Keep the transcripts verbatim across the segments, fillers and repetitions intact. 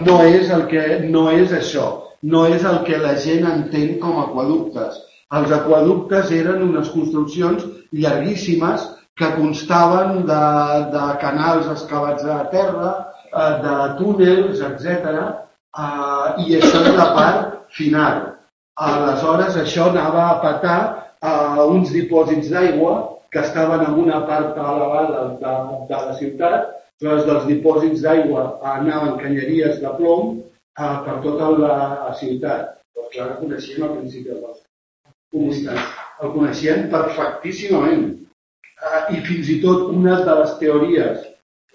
no és, el que, no és això, no és el que la gent entén com a aquaductes. Els aquaductes eren unes construccions llarguíssimes que constaven de, de canals excavats a terra, de túnels, etcètera, i això és la part final. Aleshores, això anava a petar a uns dipòsits d'aigua que estaven en una part elevada de, de la ciutat. Aleshores, dels dipòsits d'aigua anaven canyeries de plom eh, per tota la, la ciutat. Però clar, el coneixien al principi del bosc. El coneixien perfectíssimament. Eh, I fins i tot una de les teories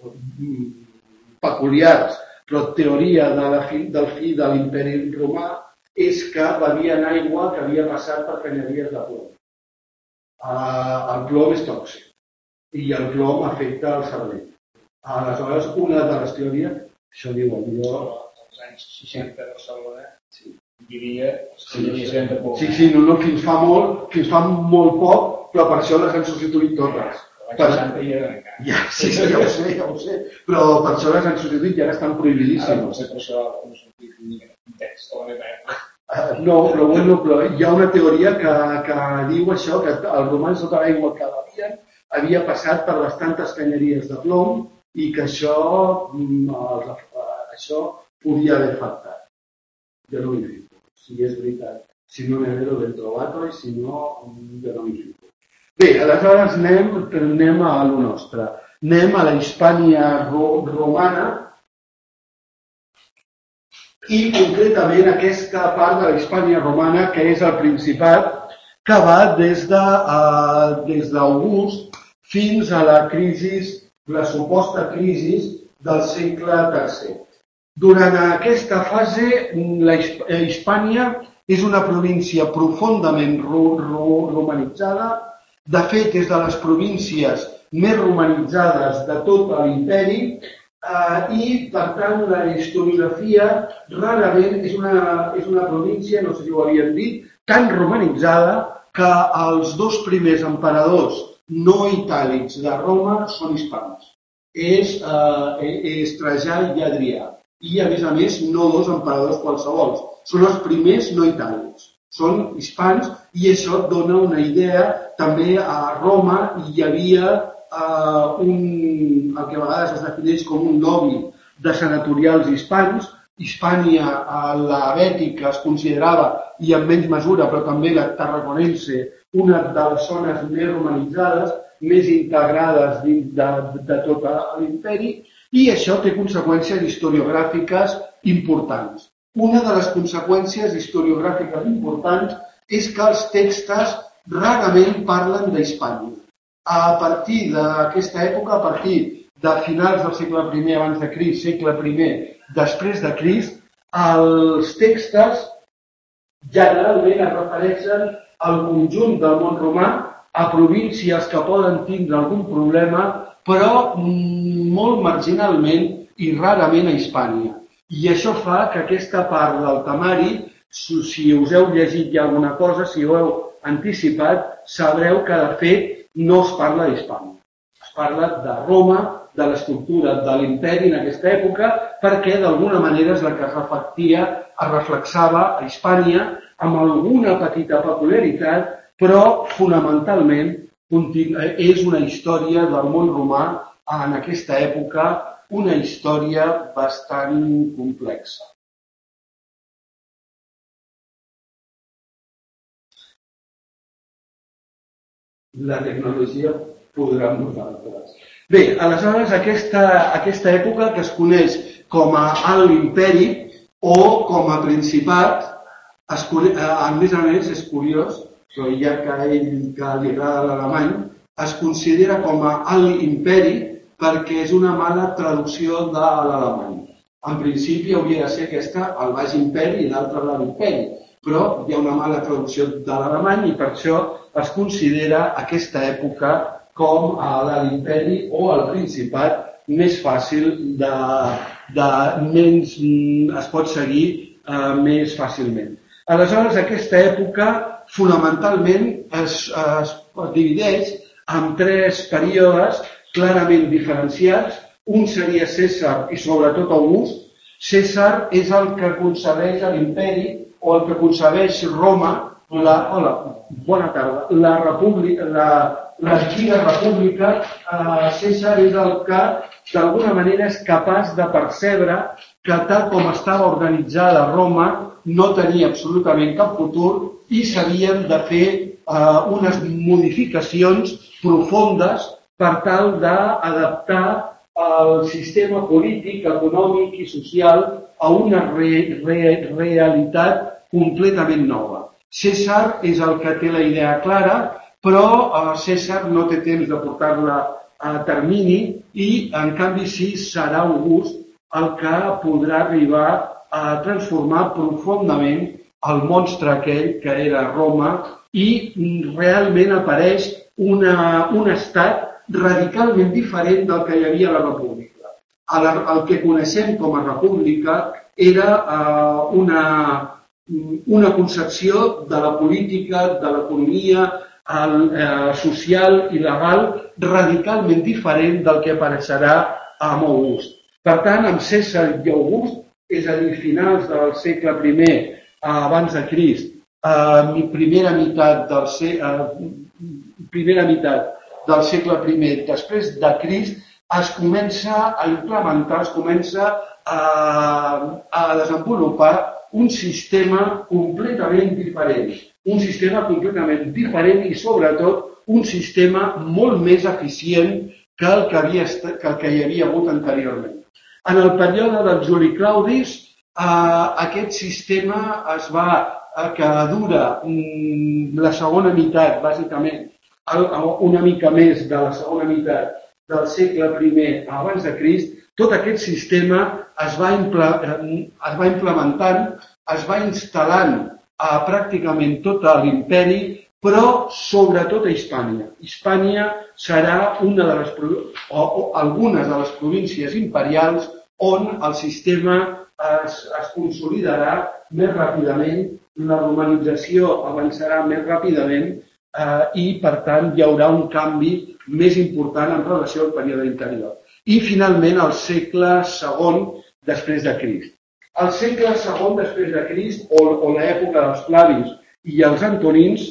peculiars, però teoria de la fi, del fi de l'imperi romà, és que bevien aigua que havia passat per canyeries de plom. Uh, el plom és tòxic i el plom afecta el cervell. Aleshores, una de les teories, això diu el millor... Als anys seixanta de Barcelona sí. Hi havia canyeries sí, de plom. Sí, sí, no, no, fins fa molt, fins fa molt poc, però per això les han substituït totes. Per seixanta hi eren encara. Ja, sí, sí, ja ho sé, ja ho sé. Però per això les han substituït i ara estan prohibidíssimes. Ara no sé per això no substituït ni un text a la meva època. Uh, no, però, bueno, però hi ha una teoria que, que diu això, que els romans tota l'aigua que bevien havia passat per bastantes canyeries de plom i que això, uh, això podia haver afectat. Jo no m'hi fico, si és veritat. Si no n'he vero ben trobat, i si no, jo no m'hi fico. Bé, aleshores anem, anem a lo nostre. Anem a la Hispània ro romana i concretament aquesta part de la Hispània romana que és el Principat que va des de, uh, des d'August fins a la crisi, la suposta crisi del segle tercer. Durant aquesta fase, la Hispània és una província profundament ro ro romanitzada. De fet, és de les províncies més romanitzades de tot l'imperi eh, i, per tant, la historiografia rarament és una, és una província, no sé si ho havien dit, tan romanitzada que els dos primers emperadors no itàlics de Roma són hispans. És, eh, és Trajà i Adrià. I, a més a més, no dos emperadors qualsevols. Són els primers no itàlics. Són hispans i això dona una idea. També a Roma hi havia eh, un, el que a vegades es defineix com un lobby de senatorials hispans. Hispània, a la Bètica, es considerava, i en menys mesura, però també la Tarraconense, una de les zones més romanitzades, més integrades dins de, de tot l'imperi, i això té conseqüències historiogràfiques importants. Una de les conseqüències historiogràfiques importants és que els textos rarament parlen d'Hispània. A partir d'aquesta època, a partir de finals del segle primer abans de Crist, segle primer després de Crist, els textos generalment es refereixen al conjunt del món romà, a províncies que poden tindre algun problema, però molt marginalment i rarament a Hispània. I això fa que aquesta part del temari, si us heu llegit ja alguna cosa, si ho heu anticipat, sabreu que de fet no es parla d'Hispània. Es parla de Roma, de l'estructura de l'imperi en aquesta època, perquè d'alguna manera és la que es reflectia, es reflexava a Hispània amb alguna petita peculiaritat, però fonamentalment és una història del món romà en aquesta època, una història bastant complexa. La tecnologia podrà amb nosaltres. Bé, aleshores aquesta, aquesta època que es coneix com a Alt Imperi o com a Principat, es, a més a més és curiós, però ja que a ell que li agrada l'alemany, es considera com a Alt Imperi perquè és una mala traducció de l'alemany. En principi hauria de ser aquesta el Baix Imperi i l'altre l'Alt Imperi, però hi ha una mala traducció de l'alemany i per això es considera aquesta època com a l'Alt Imperi o el Principat més fàcil, de, de menys, es pot seguir eh, més fàcilment. Aleshores, aquesta època fonamentalment es, es divideix en tres períodes clarament diferenciats. Un seria Cèsar i sobretot August, Cèsar és el que concebeix l'imperi o el que concebeix Roma, la, hola, bona tarda, la república, la, l'antiga república. eh, Cèsar és el que d'alguna manera és capaç de percebre que tal com estava organitzada Roma no tenia absolutament cap futur i s'havien de fer eh, unes modificacions profundes per tal d'adaptar el sistema polític, econòmic i social a una re, re, realitat completament nova. Cèsar és el que té la idea clara, però eh, Cèsar no té temps de portar-la a termini i, en canvi, sí serà August el que podrà arribar a transformar profundament el monstre aquell que era Roma i realment apareix una, un estat radicalment diferent del que hi havia a la república. El, el que coneixem com a república era eh, una, una concepció de la política, de l'economia eh, social i legal radicalment diferent del que apareixerà amb August. Per tant, amb Cèsar i August, és a dir, finals del segle primer abans de Crist, eh, primera meitat del segle, eh, primera meitat del segle primer després de Crist, es comença a implementar, es comença a, a desenvolupar un sistema completament diferent. Un sistema completament diferent i, sobretot, un sistema molt més eficient que el que, havia, que el que hi havia hagut anteriorment. En el període del Juli Claudis, eh, aquest sistema es va, eh, que dura mm, la segona meitat, bàsicament, una mica més de la segona meitat del segle primer abans de Crist, tot aquest sistema es va, es va implementant, es va instal·lant a pràcticament tot l'imperi, però sobretot a Hispània. Hispània serà una de les, o, o algunes de les províncies imperials on el sistema es, es consolidarà més ràpidament, la romanització avançarà més ràpidament eh, i, per tant, hi haurà un canvi més important en relació al període interior. I, finalment, el segle segon després de Crist. El segle segon després de Crist, o, o l'època dels Flavis i els Antonins,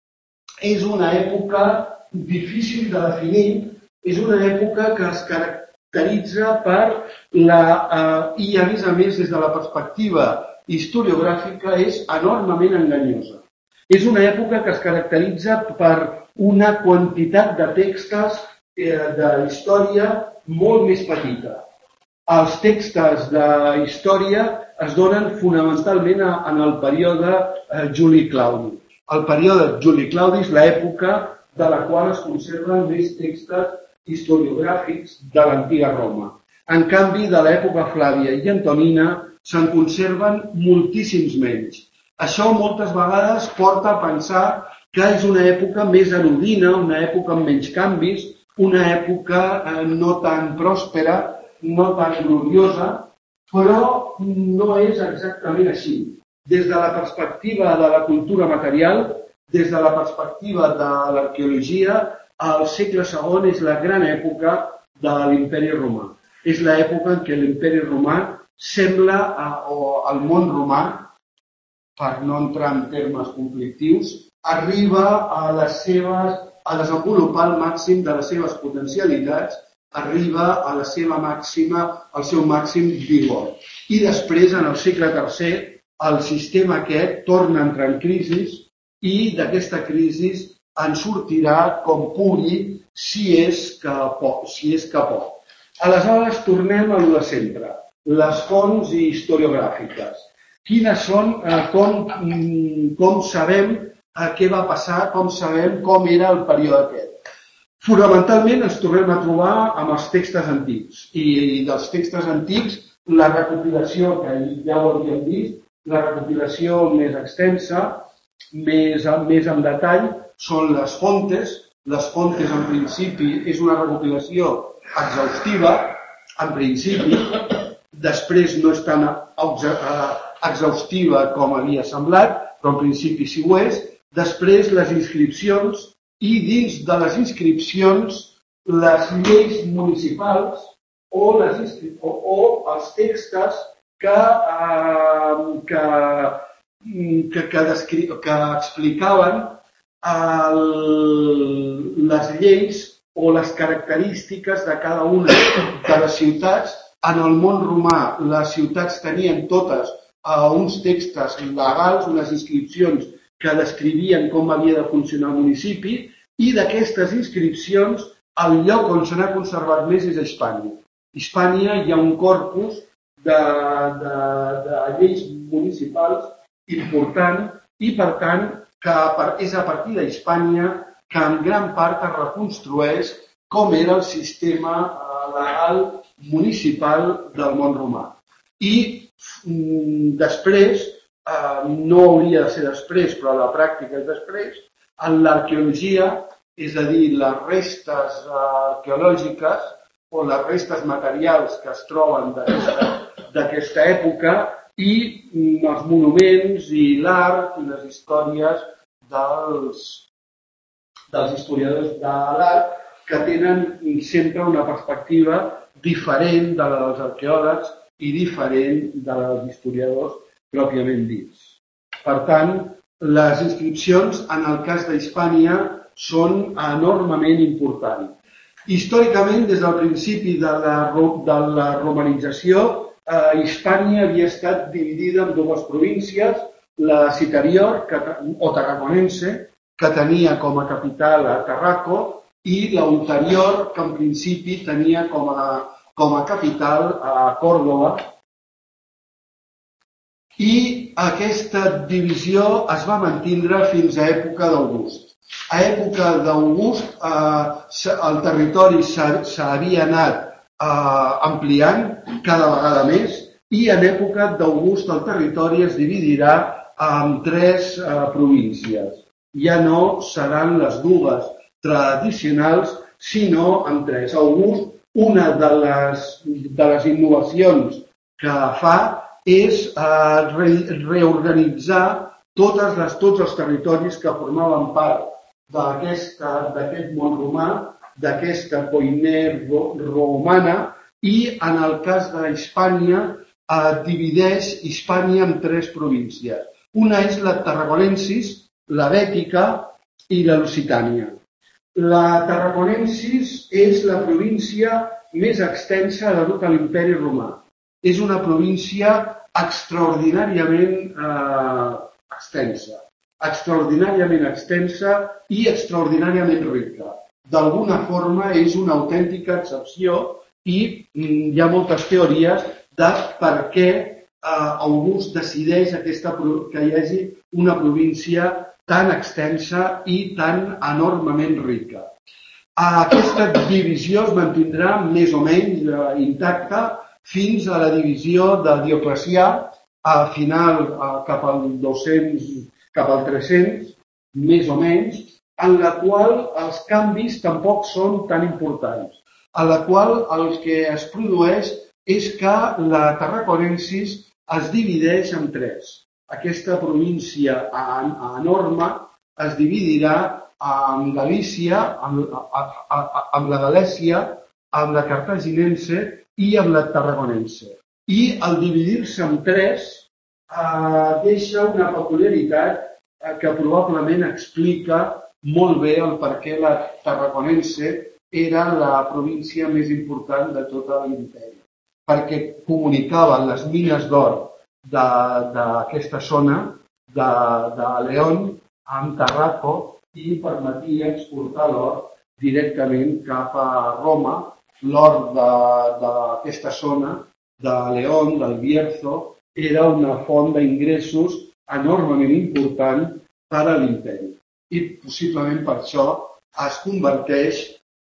és una època difícil de definir, és una època que es caracteritza per la... Eh, i, a més a més, des de la perspectiva historiogràfica, és enormement enganyosa. És una època que es caracteritza per una quantitat de textos eh, de història molt més petita. Els textos de història es donen fonamentalment en el període eh, Juli Claudi. El període Juli Claudi és l'època de la qual es conserven més textos historiogràfics de l'antiga Roma. En canvi, de l'època Flàvia i Antonina se'n conserven moltíssims menys. Això moltes vegades porta a pensar que és una època més anodina, una època amb menys canvis, una època eh, no tan pròspera, no tan gloriosa, però no és exactament així. Des de la perspectiva de la cultura material, des de la perspectiva de l'arqueologia, el segle segon és la gran època de l'imperi romà. És l'època en què l'imperi romà sembla, o el món romà, per no entrar en termes conflictius, arriba a, les seves, a desenvolupar el màxim de les seves potencialitats, arriba a la seva màxima, al seu màxim vigor. I després, en el segle tercer, el sistema aquest torna a entrar en crisi i d'aquesta crisi en sortirà com pugui, si és que pot. Si és que pot. Aleshores, tornem a lo de sempre, les fonts historiogràfiques. Quines són, eh, com, com sabem eh, què va passar, com sabem com era el període aquest. Fonamentalment ens tornem a trobar amb els textos antics. I dels textos antics, la recopilació, que ja ho havíem vist, la recopilació més extensa, més, més en detall, són les fontes. Les fontes, en principi, és una recopilació exhaustiva, en principi, després no és tan exhaustiva com havia semblat, però en principi sí ho és. Després les inscripcions i dins de les inscripcions les lleis municipals o, les inscri... o, o els textos que, eh, que, que, que, descri... que explicaven el... les lleis o les característiques de cada una de les ciutats. En el món romà, les ciutats tenien totes uh, uns textos legals, unes inscripcions que descrivien com havia de funcionar el municipi, i d'aquestes inscripcions el lloc on se n'ha conservat més és a Hispània. A Hispània hi ha un corpus de, de, de lleis municipals important i, per tant, que és a partir de Hispània que en gran part es reconstrueix com era el sistema legal municipal del món romà. I mm, després, eh, no hauria de ser després, però la pràctica és després, en l'arqueologia, és a dir, les restes arqueològiques o les restes materials que es troben d'aquesta època i els monuments i l'art i les històries dels, dels historiadors de l'art que tenen sempre una perspectiva diferent de la dels arqueòlegs i diferent de la dels historiadors pròpiament dits. Per tant, les inscripcions en el cas d'Hispània són enormement importants. Històricament, des del principi de la, de la romanització, eh, Hispània havia estat dividida en dues províncies, la Citerior o Tarraconense, que tenia com a capital a Tarraco, i la Ulterior, que en principi tenia com a, com a capital a Còrdova. I aquesta divisió es va mantindre fins a època d'August. A època d'August eh, el territori s'havia anat eh, ampliant cada vegada més i en època d'August el territori es dividirà en tres eh, províncies. Ja no seran les dues tradicionals, sinó en tres. August, una de les, de les innovacions que fa és eh, re, reorganitzar totes les, tots els territoris que formaven part d'aquest món romà, d'aquesta Koiné romana, i en el cas d'Hispània eh, divideix Hispània en tres províncies. Una és la Tarraconensis, la Bètica i la Lusitània. La Tarraconensis és la província més extensa de tot l'Imperi Romà. És una província extraordinàriament eh, extensa, extraordinàriament extensa i extraordinàriament rica. D'alguna forma és una autèntica excepció i mm, hi ha moltes teories de per què eh, August decideix aquesta, que hi hagi una província tan extensa i tan enormement rica. Aquesta divisió es mantindrà més o menys eh, intacta fins a la divisió de Dioclecià, a final eh, cap al dos-cents, cap al tres-cents, més o menys, en la qual els canvis tampoc són tan importants, en la qual el que es produeix és que la Tarraconensis es divideix en tres. Aquesta província enorme es dividirà en Galícia, amb, amb la Galècia, amb la Cartaginense i amb la Tarraconense. I al dividir-se en tres eh, deixa una peculiaritat eh, que probablement explica molt bé el per què la Tarraconense era la província més important de tot l'imperi. Perquè comunicaven les mines d'or d'aquesta zona de, de León amb Tarraco i permetia exportar l'or directament cap a Roma. L'or d'aquesta zona de León, del Bierzo, era una font d'ingressos enormement important per a l'imperi. I possiblement per això es converteix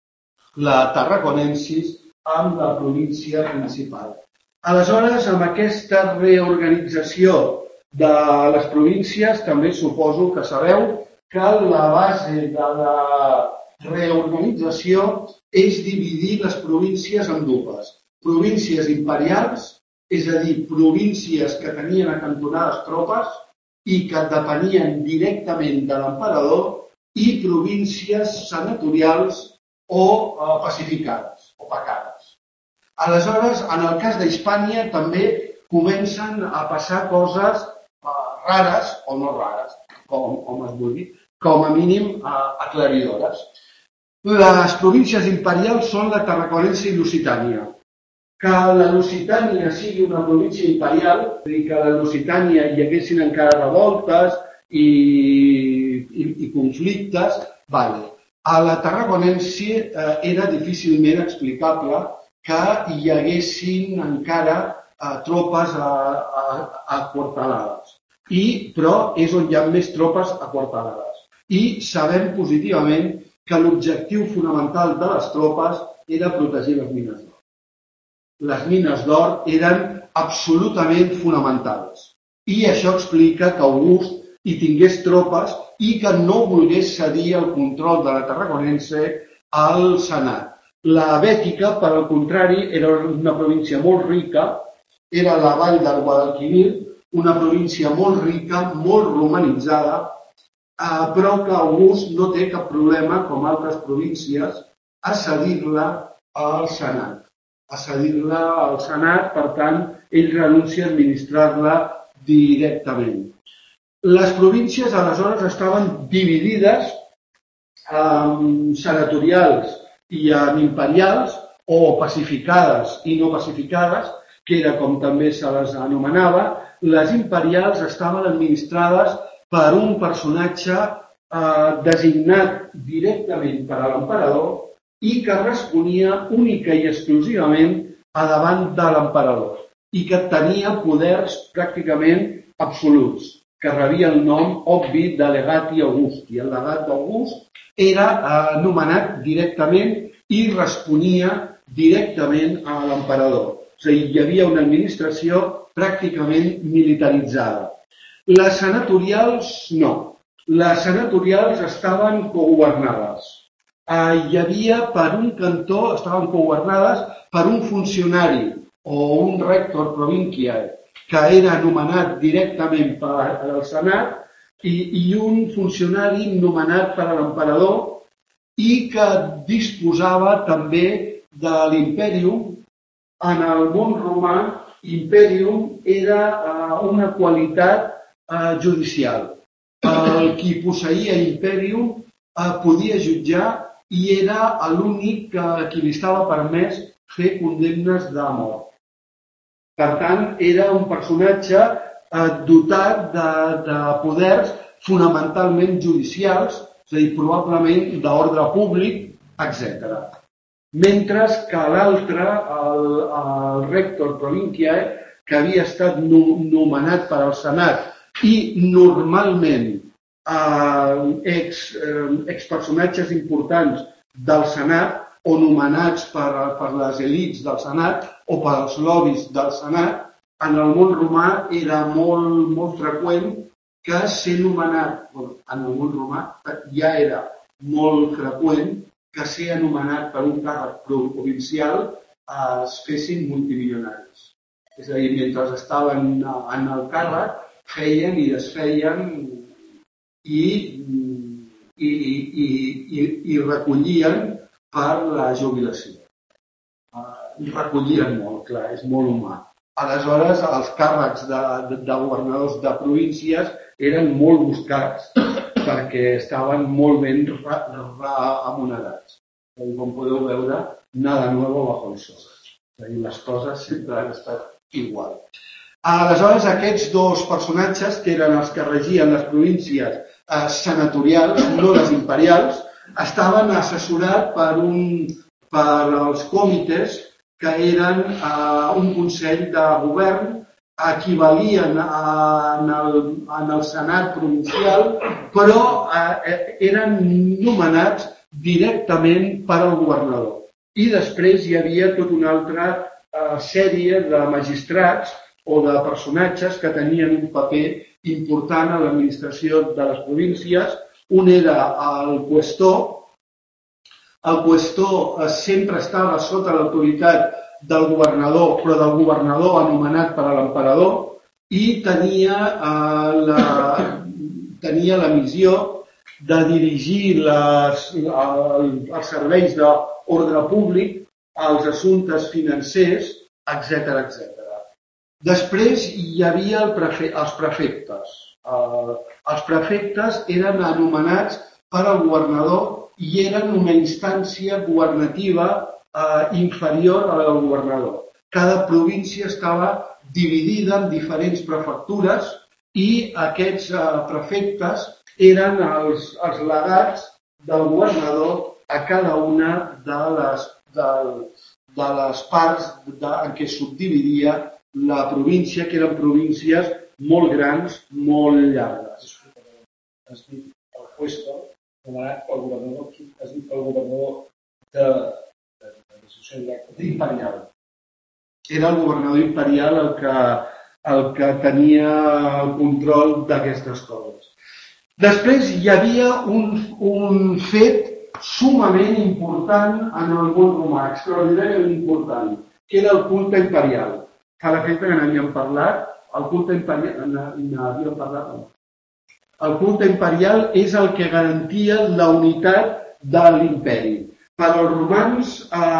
la Tarraconensis en la província principal. Aleshores, amb aquesta reorganització de les províncies, també suposo que sabeu que la base de la reorganització és dividir les províncies en dues. Províncies imperials, és a dir, províncies que tenien acantonades tropes i que depenien directament de l'emperador, i províncies senatorials o eh, pacificades, o pacades. Aleshores, en el cas d'Hispània també comencen a passar coses rares o no rares, com, com es vulgui, com a mínim aclaridores. Les províncies imperials són la Tarraconense i Lusitània. Que la Lusitània sigui una província imperial, és a dir, que a la Lusitània hi haguessin encara revoltes i, i, i conflictes, vale. A la Tarraconense eh, era difícilment explicable que hi haguessin encara eh, tropes aquartelades. I, però és on hi ha més tropes aquartelades. I sabem positivament que l'objectiu fonamental de les tropes era protegir les mines d'or. Les mines d'or eren absolutament fonamentals. I això explica que August hi tingués tropes i que no volgués cedir el control de la Tarraconense al Senat. La Bètica, per al contrari, era una província molt rica, era la vall del Guadalquivir, una província molt rica, molt romanitzada, Uh, però que August no té cap problema, com altres províncies, a cedir-la al Senat. A cedir-la al Senat, per tant, ell renuncia a administrar-la directament. Les províncies, aleshores, estaven dividides en senatorials i en imperials, o pacificades i no pacificades, que era com també se les anomenava. Les imperials estaven administrades per un personatge eh, designat directament per a l'emperador i que responia única i exclusivament a davant de l'emperador i que tenia poders pràcticament absoluts, que rebia el nom obvi de legati Augusti. El legat d'August era eh, nomenat directament i responia directament a l'emperador. És a dir, hi havia una administració pràcticament militaritzada. Les senatorials no. Les senatorials estaven cogovernades. Eh, hi havia per un cantó, estaven cogovernades per un funcionari o un rector provincial que era nomenat directament per al Senat i, i un funcionari nomenat per a l'emperador i que disposava també de l'Imperium. En el món romà, Imperium era eh, una qualitat Uh, judicial. El qui posseïa Imperium uh, podia jutjar i era l'únic que, qui li estava permès fer condemnes de mort. Per tant, era un personatge uh, dotat de, de poders fonamentalment judicials, és a dir, probablement d'ordre públic, etcètera. Mentre que l'altre, el, el rector provinciae, que havia estat no, nomenat per al Senat i normalment eh, ex, eh, expersonatges importants del Senat o nomenats per, per les elits del Senat o pels lobbies del Senat, en el món romà era molt, molt freqüent que ser nomenat, bueno, en el món romà ja era molt freqüent que ser anomenat per un càrrec provincial eh, es fessin multimilionaris. És a dir, mentre estaven en el càrrec, feien i desfeien i, i, i, i, i recollien per la jubilació. Uh, recollien molt, clar, és molt humà. Aleshores, els càrrecs de, de, de governadors de províncies eren molt buscats perquè estaven molt ben remunerats. Com podeu veure, nada nuevo bajo el sol. Les coses sempre han estat igual. Aleshores, aquests dos personatges, que eren els que regien les províncies eh, senatorials, no les imperials, estaven assessorats per, un, per els comites, que eren eh, un consell de govern, equivalien a, en, el, en el Senat provincial, però eh, eren nomenats directament per al governador. I després hi havia tota una altra eh, sèrie de magistrats o de personatges que tenien un paper important a l'administració de les províncies. Un era el qüestor. El qüestor sempre estava sota l'autoritat del governador, però del governador anomenat per a l'emperador, i tenia, eh, la, tenia la missió de dirigir les, el, els serveis d'ordre públic, els assumptes financers, etcètera, etcètera. Després hi havia el prefe els prefectes. Uh, els prefectes eren anomenats per al governador i eren una instància governativa uh, inferior a la del governador. Cada província estava dividida en diferents prefectures i aquests uh, prefectes eren els, els legats del governador a cada una de les, de, de les parts de, en què subdividia la província, que eren províncies molt grans, molt llargues. Has dit el puesto nomenat pel governador, has dit el governador de imperial. Era el governador imperial el que, el que tenia el control d'aquestes coses. Després hi havia un, un fet sumament important en el món romà, extraordinàriament important, que era el culte imperial. Fa l'efecte que n'havíem parlat, el culte imperial, n'havíem parlat, no. El culte imperial és el que garantia la unitat de l'imperi. Per als romans,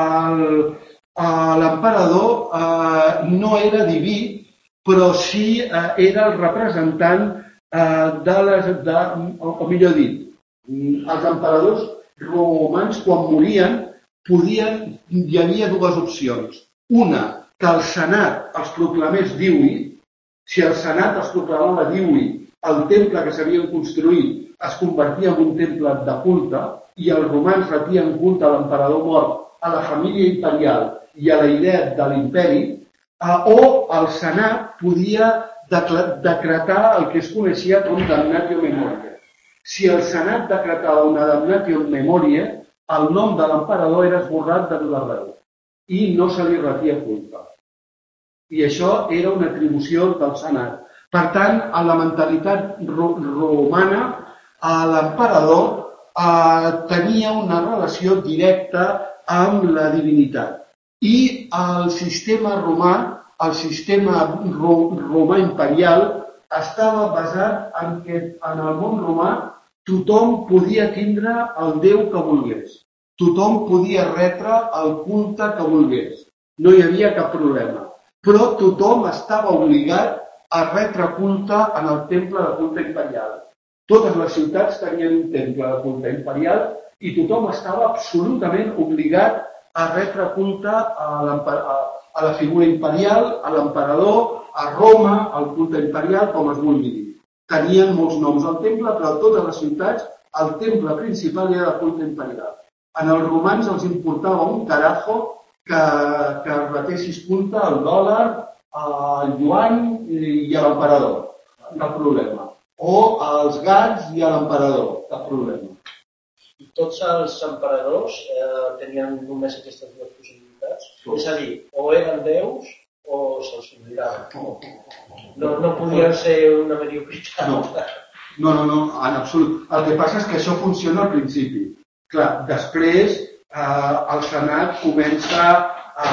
l'emperador eh, no era diví, però sí eh, era el representant eh, de les, de, o millor dit, els emperadors romans quan morien podien, hi havia dues opcions. Una, que el senat els proclamés divi, si el senat els proclamava divi, el temple que s'havien construït es convertia en un temple de culte i els romans retien culte a l'emperador mort, a la família imperial i a la idea de l'imperi, o el senat podia decretar el que es coneixia com damnatio memoriae. Si el senat decretava una damnatio memoriae, el nom de l'emperador era esborrat de tot arreu i no se li retia culte. I això era una atribució del senat. Per tant, a la mentalitat romana, l'emperador eh, tenia una relació directa amb la divinitat. I el sistema romà, el sistema romà imperial, estava basat en que en el món romà tothom podia tindre el déu que volgués. Tothom podia retre el culte que volgués. No hi havia cap problema. Però tothom estava obligat a retre culte en el temple de culte imperial. Totes les ciutats tenien un temple de culte imperial i tothom estava absolutament obligat a retre culte a, a la figura imperial, a l'emperador, a Roma, al culte imperial, com es vulgui dir. Tenien molts noms al temple, però a totes les ciutats el temple principal era el culte imperial. En els romans els importava un carajo que, que retessis culte al dòlar, al yuan i a l'emperador, cap problema. O als gats i a l'emperador, cap problema. I tots els emperadors eh, tenien només aquestes dues possibilitats? Tots. És a dir, o eren déus o se'ls oblidaven. No, no podien ser una mediocritat. No. no, no, no, en absolut. El que passa és que això funciona al principi. Clar, després eh, el senat comença a,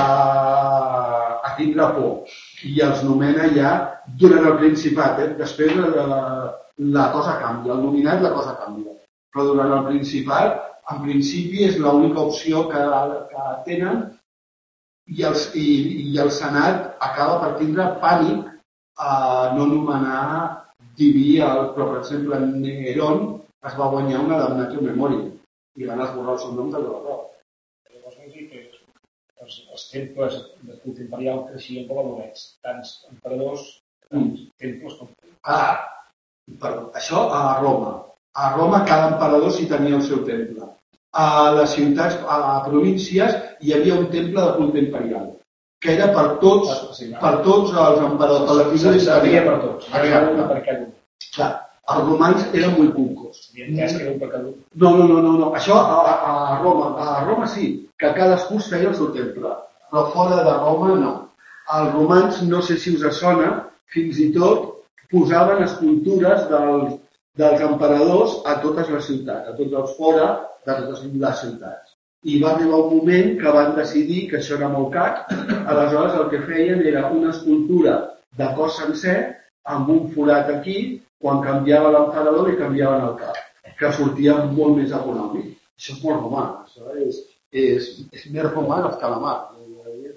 a tindre por i els nomena ja durant el Principat. Eh? Després la, la cosa canvia, el nominat la cosa canvia. Però durant el Principat, en principi, és l'única opció que, que tenen i, els, i, i el senat acaba per tindre pànic a no nomenar diví, però per exemple Nerón es va guanyar una damnatio memoriae i van esborrar el seu nom de l'horror. Llavors vol dir que els, els temples de culte imperial creixien com a bolets, tants emperadors, tants mm. temples com... Ah, perdó, això a Roma. A Roma cada emperador sí tenia el seu temple. A les ciutats, a províncies, hi havia un temple de culte imperial, que era per tots, per tots els emperadors. Per la figura imperial. Per tots. Per cada un. Clar, els romans eren molt cuncos. No, no, no, no, no. Això a, a Roma, a Roma sí, que cadascú feia el seu temple, però fora de Roma no. Els romans, no sé si us sona, fins i tot posaven escultures dels, dels emperadors a totes les ciutats, a tots els fora de totes les ciutats. I va arribar un moment que van decidir que això era molt car, aleshores el que feien era una escultura de cos sencer amb un forat aquí, quan canviava l'emperador i canviaven el cap, que sortia molt més econòmic. Això és molt romà, això és, és, és més romà que els calamars.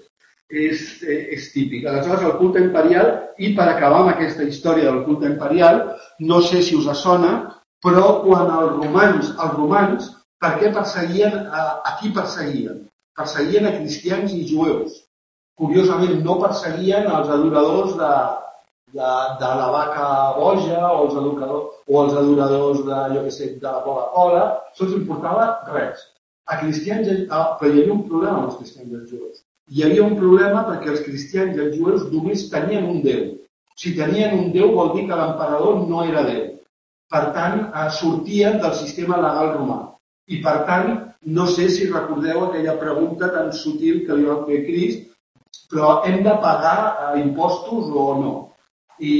és, és típic. Aleshores, el culte imperial, i per acabar amb aquesta història del culte imperial, no sé si us sona, però quan els romans, els romans, per què perseguien, a, a qui perseguien? Perseguien a cristians i jueus. Curiosament, no perseguien els adoradors de, de, de la vaca boja o els, adoradors, o els adoradors de, jo què sé, de la Coca-Cola. Això els importava res. A cristians, a, però hi havia un problema amb els cristians i els jueus. Hi havia un problema perquè els cristians i els jueus només tenien un déu. Si tenien un déu vol dir que l'emperador no era déu. Per tant, sortien del sistema legal romà. I per tant, no sé si recordeu aquella pregunta tan sutil que li va fer Crist, però hem de pagar impostos o no? I,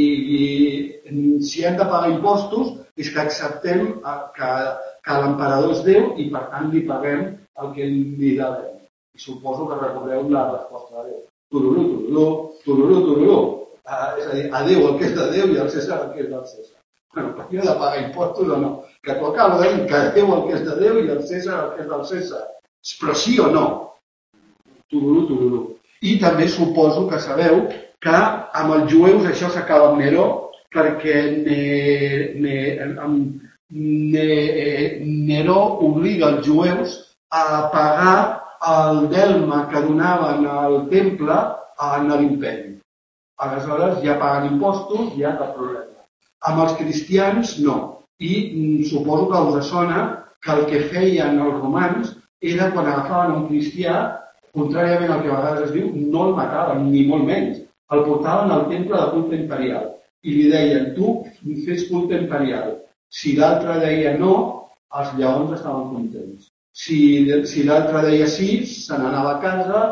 i si hem de pagar impostos és que acceptem que, que l'emperador és déu i per tant li paguem el que li devem. I suposo que recordeu la resposta de Déu. Tururú, tururú, tururú, tururú. Ah, és a dir, a Déu el que és de Déu i al César el que és del César. Bueno, per què he de pagar impostos o no? Que tu acaba de dir que Déu el que és de Déu i el César el que és del César. Però sí o no? Tururú, tururú. I també suposo que sabeu que amb els jueus això s'acaba amb Neró, perquè ne, ne, ne, Neró obliga els jueus a pagar el delme que donaven al temple en l'imperi. Aleshores ja paguen impostos, ja cap problema. Amb els cristians no. I suposo que us sona que el que feien els romans era quan agafaven un cristià, contràriament al que a vegades es diu, no el mataven, ni molt menys. El portaven al temple de culte imperial. I li deien, tu fes culte imperial. Si l'altre deia no, els lleons estaven contents. Si, si l'altre deia sí, se n'anava a casa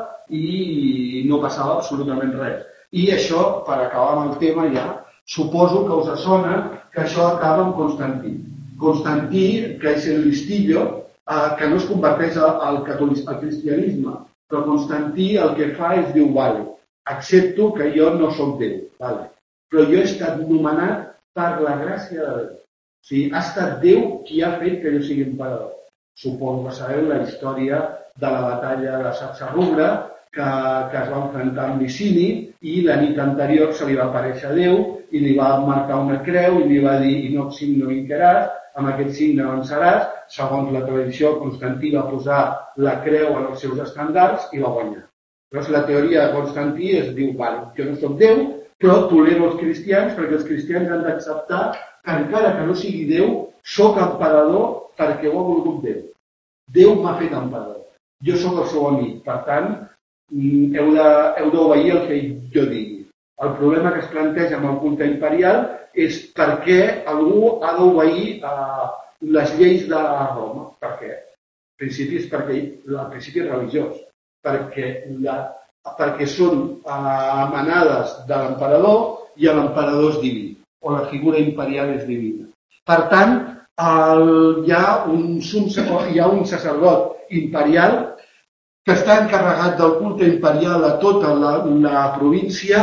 i no passava absolutament res. I això, per acabar amb el tema ja, suposo que us sona que això acaba amb Constantí. Constantí, que és el listillo, eh, que no es converteix al, al cristianisme, però Constantí el que fa és diu, vale, accepto que jo no soc Déu, vale, però jo he estat nomenat per la gràcia de Déu. O sigui, ha estat Déu qui ha fet que jo sigui emperador. Suposo que sabeu la història de la batalla de Saxarrugra, que, que es va enfrontar amb Licini i la nit anterior se li va aparèixer Déu i li va marcar una creu i li va dir in hoc signo vinceràs, amb aquest signe venceràs. Segons la tradició, Constantí va posar la creu en els seus estandards i va guanyar. Llavors la teoria de Constantí es diu, vale, jo no soc Déu, però tolero els cristians perquè els cristians han d'acceptar que encara que no sigui Déu, soc emperador perquè ho ha volgut Déu. Déu m'ha fet emperador. Jo sóc el seu amic. Per tant, heu d'obeir el que jo digui. El problema que es planteja amb el culte imperial és per què algú ha d'obeir eh, les lleis de Roma. Per què? El principi és perquè el principi és religiós. Perquè, la, perquè són eh, emanades de l'emperador i l'emperador és diví. O la figura imperial és divina. Per tant, El, hi, ha un, hi ha un sacerdot imperial que està encarregat del culte imperial a tota la, la província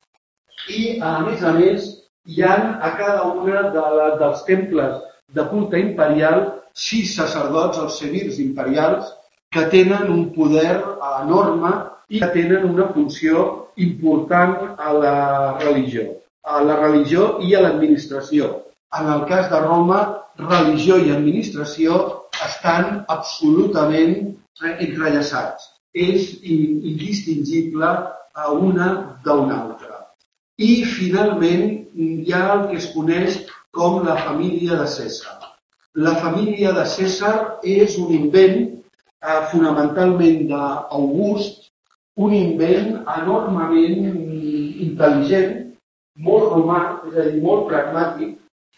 i, a més a més, hi ha a cada una de la, dels temples de culte imperial sis sacerdots, els semirs imperials, que tenen un poder enorme i que tenen una funció important a la religió, a la religió i a l'administració. En el cas de Roma, religió i administració estan absolutament entrellaçats. És indistingible a una d'una altra. I, finalment, hi ha el que es coneix com la família de Cèsar. La família de Cèsar és un invent eh, fonamentalment d'August, un invent enormement intel·ligent, molt romà, és a dir, molt pragmàtic.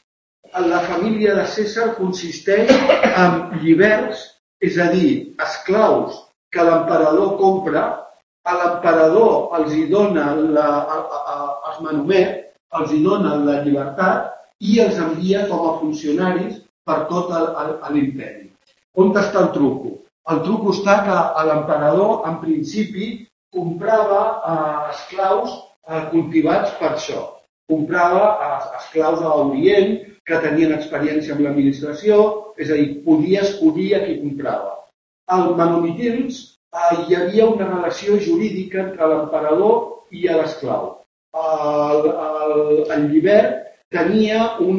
La família de Cèsar consisteix en lliberts, és a dir, esclaus que l'emperador compra, a l'emperador els hi dona, la, a, a, els manomet, els hi dona la llibertat i els envia com a funcionaris per tot l'imperi. On està el truco? El truco està que l'emperador, en principi, comprava eh, esclaus eh, cultivats per això. Comprava eh, esclaus a l'Orient que tenien experiència amb l'administració, és a dir, podia escollir a qui comprava. Els manomitins hi havia una relació jurídica entre l'emperador i l'esclau. El, el, el llibert tenia un,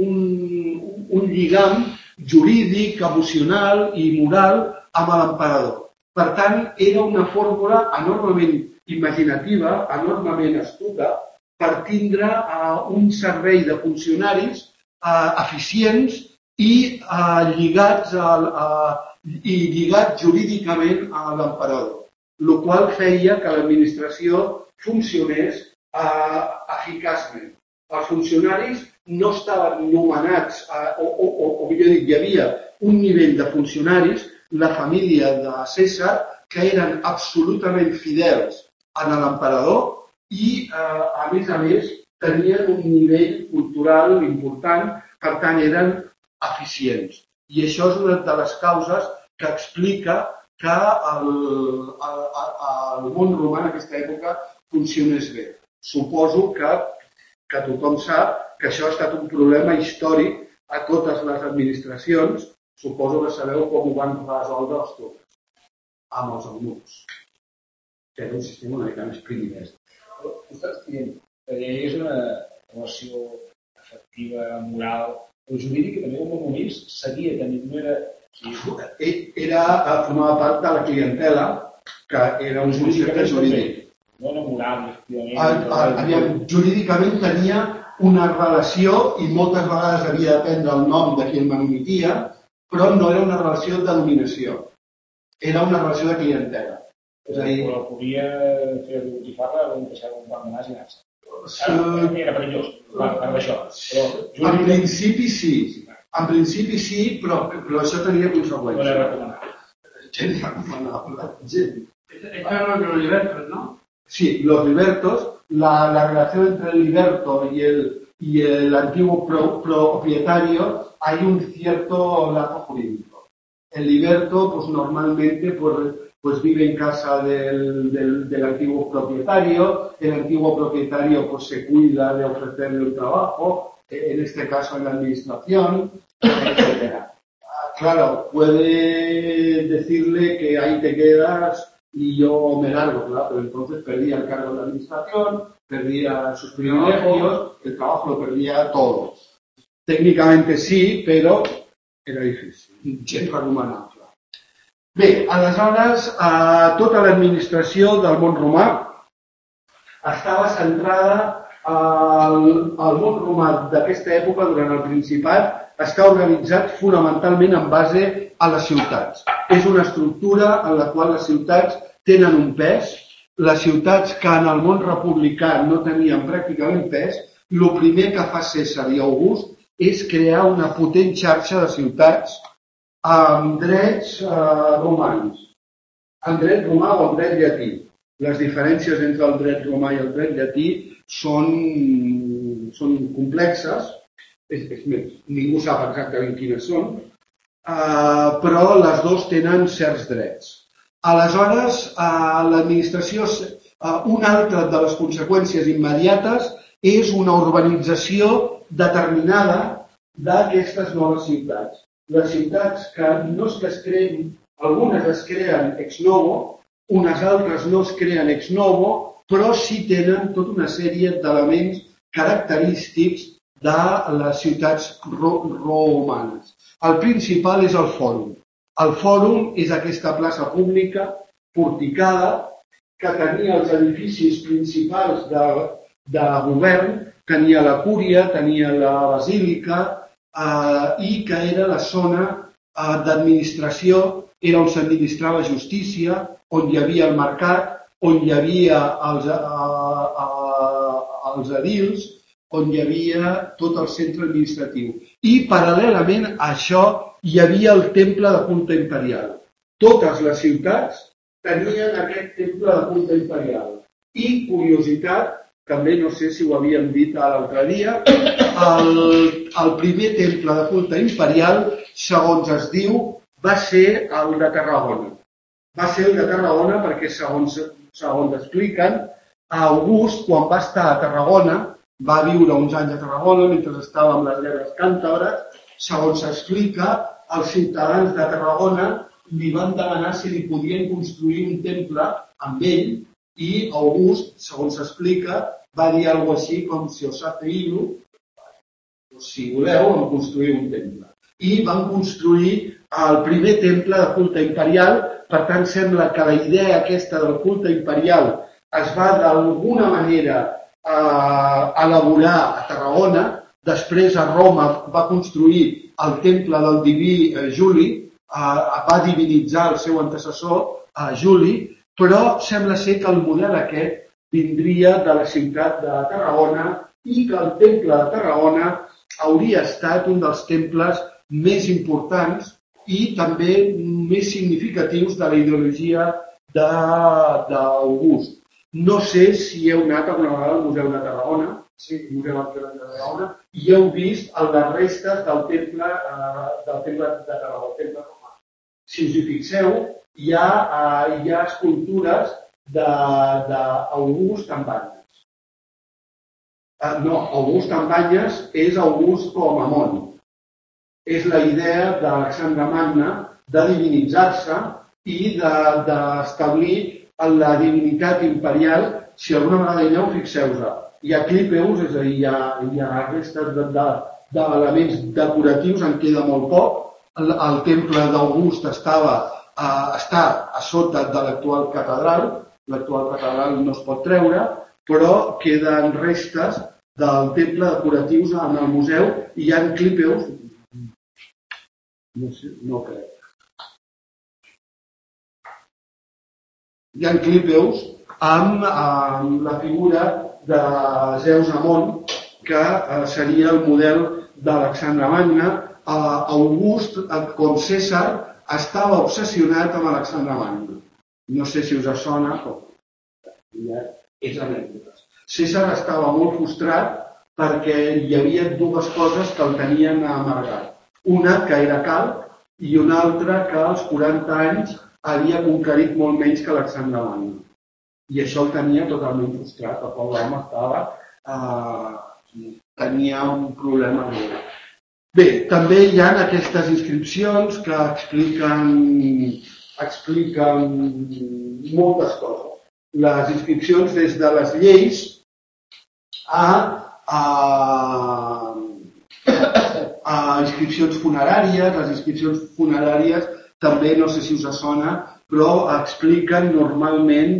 un, un lligam jurídic, emocional i moral amb l'emperador. Per tant, era una fórmula enormement imaginativa, enormement astuta, per tindre uh, un servei de funcionaris uh, eficients i uh, lligats, a, uh, i lligats jurídicament a l'emperador, el qual feia que l'administració funcionés uh, eficaçment. Els funcionaris no estaven nomenats, uh, o, o, o, o millor dit, hi havia un nivell de funcionaris, la família de Cèsar, que eren absolutament fidels a l'emperador i, eh, a més a més, tenien un nivell cultural important, per tant, eren eficients. I això és una de les causes que explica que el, el, el món romà en aquesta època funcionés bé. Suposo que, que tothom sap que això ha estat un problema històric a totes les administracions. Suposo que sabeu com ho van resoldre els turcs, amb els eunucs. Era un sistema una mica més primitiu. Tu estàs dient que és una relació afectiva, moral, però jurídica també un monolist sabia que no era... Era, formava part de la clientela, que era un concepte jurídic. No era moral, efectivament. Jurídicament tenia una relació i moltes vegades havia de prendre el nom de qui el manimitia, però no era una relació de dominació. Era una relació de clientela. És a dir, però podia fer el botifarra on deixar un banc de nas i anar-se. Era perillós, per d'això. En principi sí. En principi sí, però, però això tenia conseqüències. No era recomanable. Gent recomanable. Gent. Eran los libertos, ¿no? Sí, los libertos, la, la relación entre el liberto y el, y el antiguo pro, propietario, hay un cierto lazo jurídico. El liberto, pues normalmente, pues, pues vive en casa del, del, del antiguo propietario, el antiguo propietario pues se cuida de ofrecerle un trabajo, en este caso en la administración, etcétera. Claro, puede decirle que ahí te quedas y yo me largo, ¿verdad? Pero entonces perdía el cargo de la administración, perdía sus privilegios, el trabajo lo perdía todo. Técnicamente sí, però era difícil, gens recomanable. Bé, aleshores, eh, tota l'administració del món romà estava centrada al, al món romà d'aquesta època, durant el Principat, està organitzat fonamentalment en base a les ciutats. És una estructura en la qual les ciutats tenen un pes. Les ciutats que en el món republicà no tenien pràcticament pes, el primer que fa Cèsar i August és crear una potent xarxa de ciutats amb drets eh, romans, en dret romà o en dret llatí. Les diferències entre el dret romà i el dret llatí són, són complexes, és, és més, ningú sap exactament quines són, eh, però les dues tenen certs drets. Aleshores, eh, l'administració, eh, una altra de les conseqüències immediates és una urbanització determinada d'aquestes noves ciutats. Les ciutats que no és que es creen, algunes es creen ex novo, unes altres no es creen ex novo, però sí tenen tota una sèrie d'elements característics de les ciutats romanes. El principal és el fòrum. El fòrum és aquesta plaça pública porticada que tenia els edificis principals de, de govern, tenia la cúria, tenia la basílica eh, i que era la zona eh, d'administració, era on s'administrava justícia, on hi havia el mercat, on hi havia els, eh, eh, els edils, on hi havia tot el centre administratiu. I paral·lelament a això hi havia el temple de culte imperial. Totes les ciutats tenien aquest temple de culte imperial. I, curiositat, també no sé si ho havíem dit l'altre dia, el, el primer temple de culte imperial, segons es diu, va ser el de Tarragona. Va ser el de Tarragona perquè, segons, segons expliquen, August, quan va estar a Tarragona, va viure uns anys a Tarragona mentre estava amb les guerres càntabres, segons s'explica, els ciutadans de Tarragona li van demanar si li podien construir un temple amb ell i August, segons s'explica, va dir alguna cosa així com si us ha feïlo, si voleu, em construir un temple. I van construir el primer temple de culte imperial. Per tant, sembla que la idea aquesta del culte imperial es va d'alguna manera eh, elaborar a Tarragona. Després a Roma va construir el temple del diví eh, Juli, eh, va divinitzar el seu antecessor, eh, Juli, però sembla ser que el model aquest vindria de la ciutat de Tarragona i que el temple de Tarragona hauria estat un dels temples més importants i també més significatius de la ideologia d'August. No sé si heu anat alguna vegada al Museu de Tarragona, sí, al Museu de Tarragona, i heu vist les restes del temple, eh, del temple de Tarragona, el temple romà. Si us hi fixeu, hi ha, eh, hi ha escultures d'August amb banyes. Eh, no, August amb banyes és August com a món. És la idea d'Alexandre Magne de divinitzar-se i d'establir la divinitat imperial. Si alguna vegada hi aneu, fixeu-vos, hi ha clipeus, és a dir, hi ha, hi ha restes d'elements decoratius, en queda molt poc. El, el temple d'August estava eh, està a sota de l'actual catedral, l'actual catedral no es pot treure, però queden restes del temple decoratius en el museu i hi ha clipeus. No sé, no crec. Hi ha clipeus amb, amb la figura de Zeus Amon, que eh, seria el model d'Alexandre Magne. Eh, August, eh, com Cèsar, estava obsessionat amb Alexandre Magne. No sé si us sona, però ja és anècdota. Cèsar estava molt frustrat perquè hi havia dues coses que el tenien amargat. Una que era calb i una altra que als quaranta anys havia conquerit molt menys que Alexandre Magne. I això el tenia totalment frustrat. El pobre home estava, eh, tenia un problema greu. Bé, també hi ha aquestes inscripcions que expliquen, expliquen moltes coses. Les inscripcions des de les lleis a, a a inscripcions funeràries. Les inscripcions funeràries també, no sé si us sona, però expliquen normalment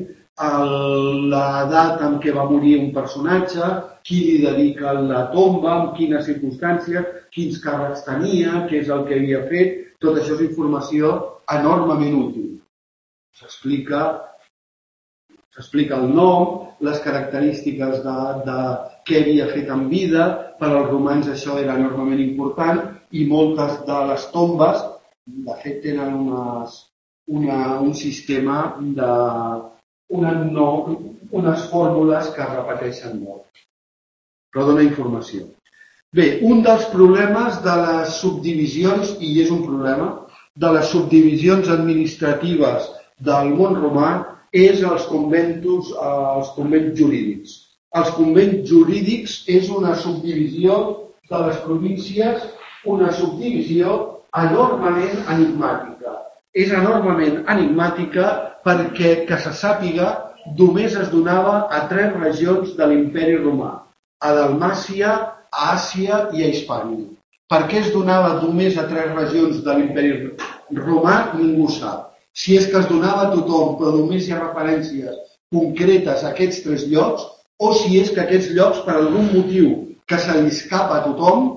l'edat en què va morir un personatge, qui li dedica la tomba, en quines circumstàncies, quins càrrecs tenia, què és el que havia fet. Tot això és informació enormement útil. S'explica s'explica el nom, les característiques de, de què havia fet en vida. Per als romans això era enormement important i moltes de les tombes, de fet, tenen unes, una, un sistema de una, no, unes fórmules que es repeteixen molt, però dona informació. Bé, un dels problemes de les subdivisions, i és un problema, de les subdivisions administratives del món romà és els conventus, els convents jurídics. Els convents jurídics és una subdivisió de les províncies, una subdivisió enormement enigmàtica. És enormement enigmàtica perquè, que se sàpiga, només es donava a tres regions de l'imperi romà, a Dalmàcia, a Àsia i a Hispània. Per què es donava només a tres regions de l'imperi romà, ningú sap. Si és que es donava a tothom, però només hi ha referències concretes a aquests tres llocs, o si és que aquests llocs, per algun motiu que se li escapa a tothom,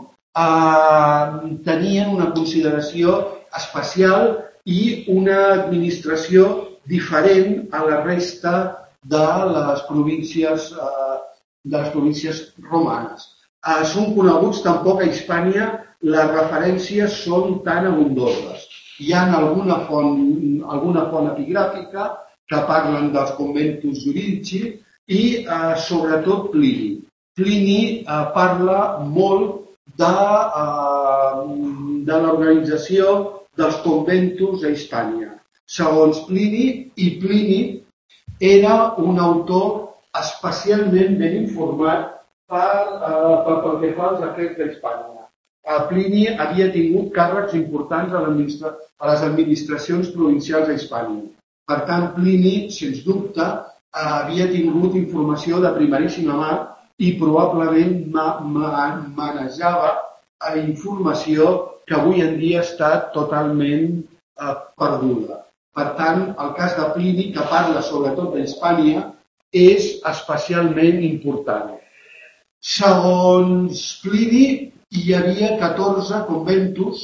eh, tenien una consideració especial i una administració diferent a la resta de les províncies, eh, de les províncies romanes. Eh, són coneguts, tampoc a Hispània les referències són tan abundoses. Hi ha alguna font, alguna font epigràfica que parlen dels conventus jurídici i eh, sobretot Plini. Plini eh, parla molt de, eh, de l'organització dels conventus a Hispània. Segons Plini, i Plini era un autor especialment ben informat per, eh, pel que fa als afers d'Hispània. Plini havia tingut càrrecs importants a les administracions provincials a Hispània. Per tant, Plini, sens dubte, havia tingut informació de primeríssima mà i probablement manejava informació que avui en dia està totalment perduda. Per tant, el cas de Plini, que parla sobretot d'Hispània, és especialment important. Segons Plini, hi havia catorze conventus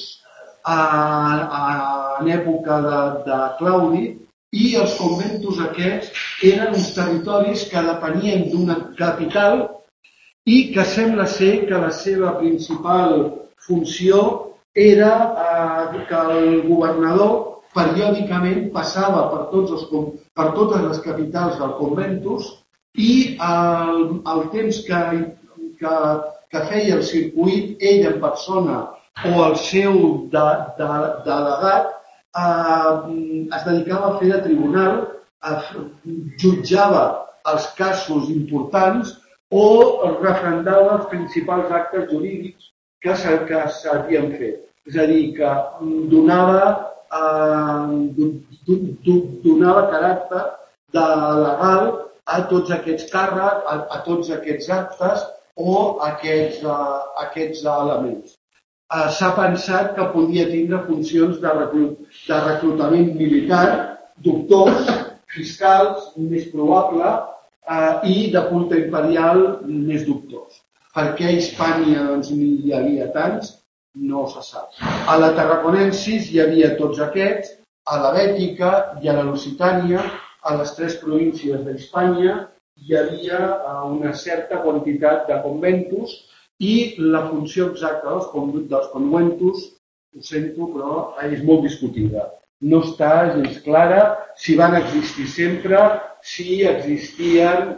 en època de Claudi i els conventus aquests eren uns territoris que depenien d'una capital i que sembla ser que la seva principal funció era que el governador periòdicament passava per, tots els, per totes les capitals del conventus i el, el temps que, que, que feia el circuit, ell en persona o el seu de, de, delegat, eh, es dedicava a fer de tribunal, eh, jutjava els casos importants o referendava els principals actes jurídics que s'havien fet. És a dir, que donava donava caràcter de legal a tots aquests càrrecs, a, a tots aquests actes o aquests, uh, aquests elements. Uh, S'ha pensat que podia tindre funcions de, reclut, de reclutament militar, doctors, fiscals, més probable, uh, i de culte imperial, més doctors. Per què a Hispània doncs, n'hi hi havia tants? No se sap. A la Tarraconensis hi havia tots aquests, a la Bètica i a la Lusitània, a les tres províncies d'Hispània, hi havia una certa quantitat de conventus i la funció exacta dels, dels conventus, ho sento, però és molt discutida. No està gens clara si van existir sempre, si existien,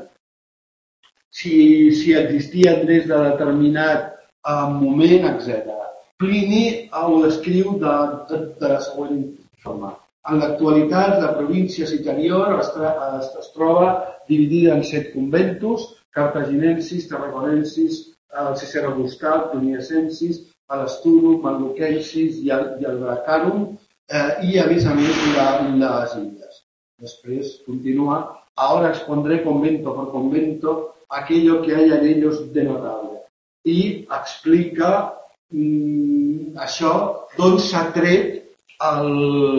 si, si existien des de determinat moment, etcètera. Plini ho descriu de, de, de la següent forma. En l'actualitat, la província Citerior es, es, es troba dividida en set conventus, cartaginensis, tarraconensis, el Cicerobuscal, Cluniacensis, l'Asturum, el Lucensis i el, i el Dracarum, eh, i a més a més la, les illes. Després continua, ahora expondré convento por convento aquello que hay en ellos de notable. I explica Mm, això doncs s'ha tret el,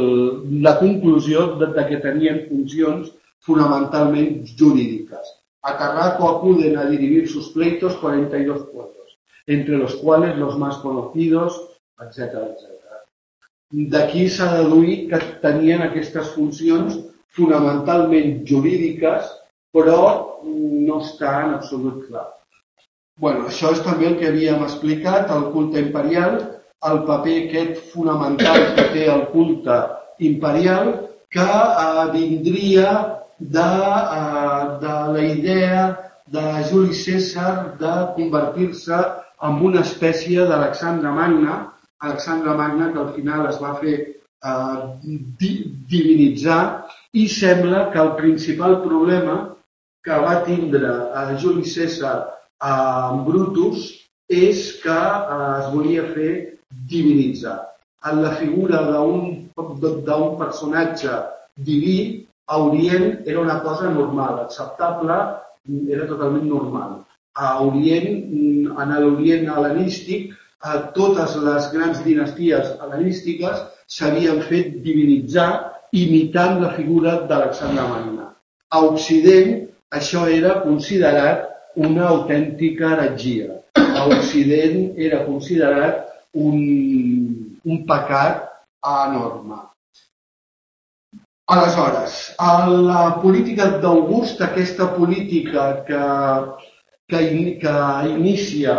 la conclusió de, de que tenien funcions fonamentalment jurídiques. A Tarraco acuden a dirimir sus pleitos cuarenta y dos pueblos, entre los cuales los más conocidos, etcètera, etcètera. D'aquí s'ha deduït que tenien aquestes funcions fonamentalment jurídiques, però no està en absolut clar. Bueno, això és també el que havíem explicat, el culte imperial, el paper aquest fonamental que té el culte imperial, que eh, vindria de, eh, de la idea de Juli Cèsar de convertir-se en una espècie d'Alexandre Magne, Alexandre Magne que al final es va fer eh, di, divinitzar, i sembla que el principal problema que va tindre a Juli Cèsar amb Brutus és que es volia fer divinitzar. En la figura d'un personatge diví, a Orient era una cosa normal, acceptable, era totalment normal. A Orient, en l'Orient hel·lenístic, totes les grans dinasties hel·lenístiques s'havien fet divinitzar imitant la figura d'Alexandre Magne. A Occident, això era considerat una autèntica heretgia. A Occident era considerat un, un pecat enorme. Aleshores, la política d'August, aquesta política que, que, que inicia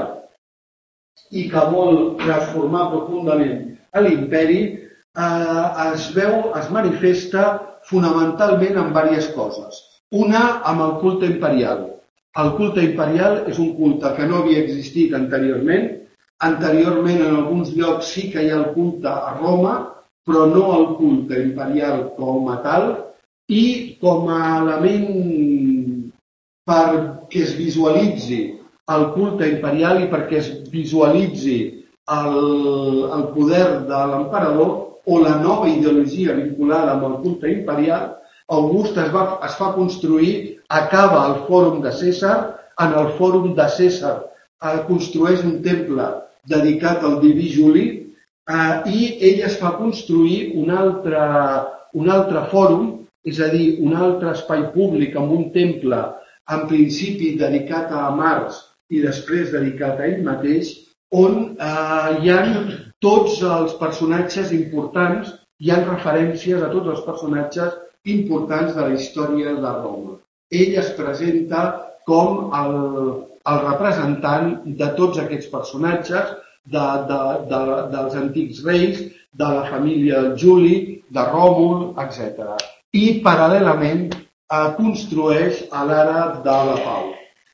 i que vol transformar profundament l'imperi, eh, es veu, es manifesta fonamentalment en diverses coses. Una, amb el culte imperial. El culte imperial és un culte que no havia existit anteriorment. Anteriorment, en alguns llocs sí que hi ha el culte a Roma, però no el culte imperial com a tal, i com a element perquè es visualitzi el culte imperial i perquè es visualitzi el, el poder de l'emperador o la nova ideologia vinculada amb el culte imperial, August es, va, es fa construir, acaba el fòrum de Cèsar, en el fòrum de Cèsar eh, construeix un temple dedicat al diví Juli eh, i ell es fa construir un altre, un altre fòrum, és a dir, un altre espai públic amb un temple en principi dedicat a Mars i després dedicat a ell mateix, on eh, hi ha tots els personatges importants, hi ha referències a tots els personatges importants de la història de Roma. Ell es presenta com el, el representant de tots aquests personatges, de, de, de, dels antics reis, de la família Juli, de Ròmul, etcètera. I paral·lelament eh, construeix a l'Ara de la Pau.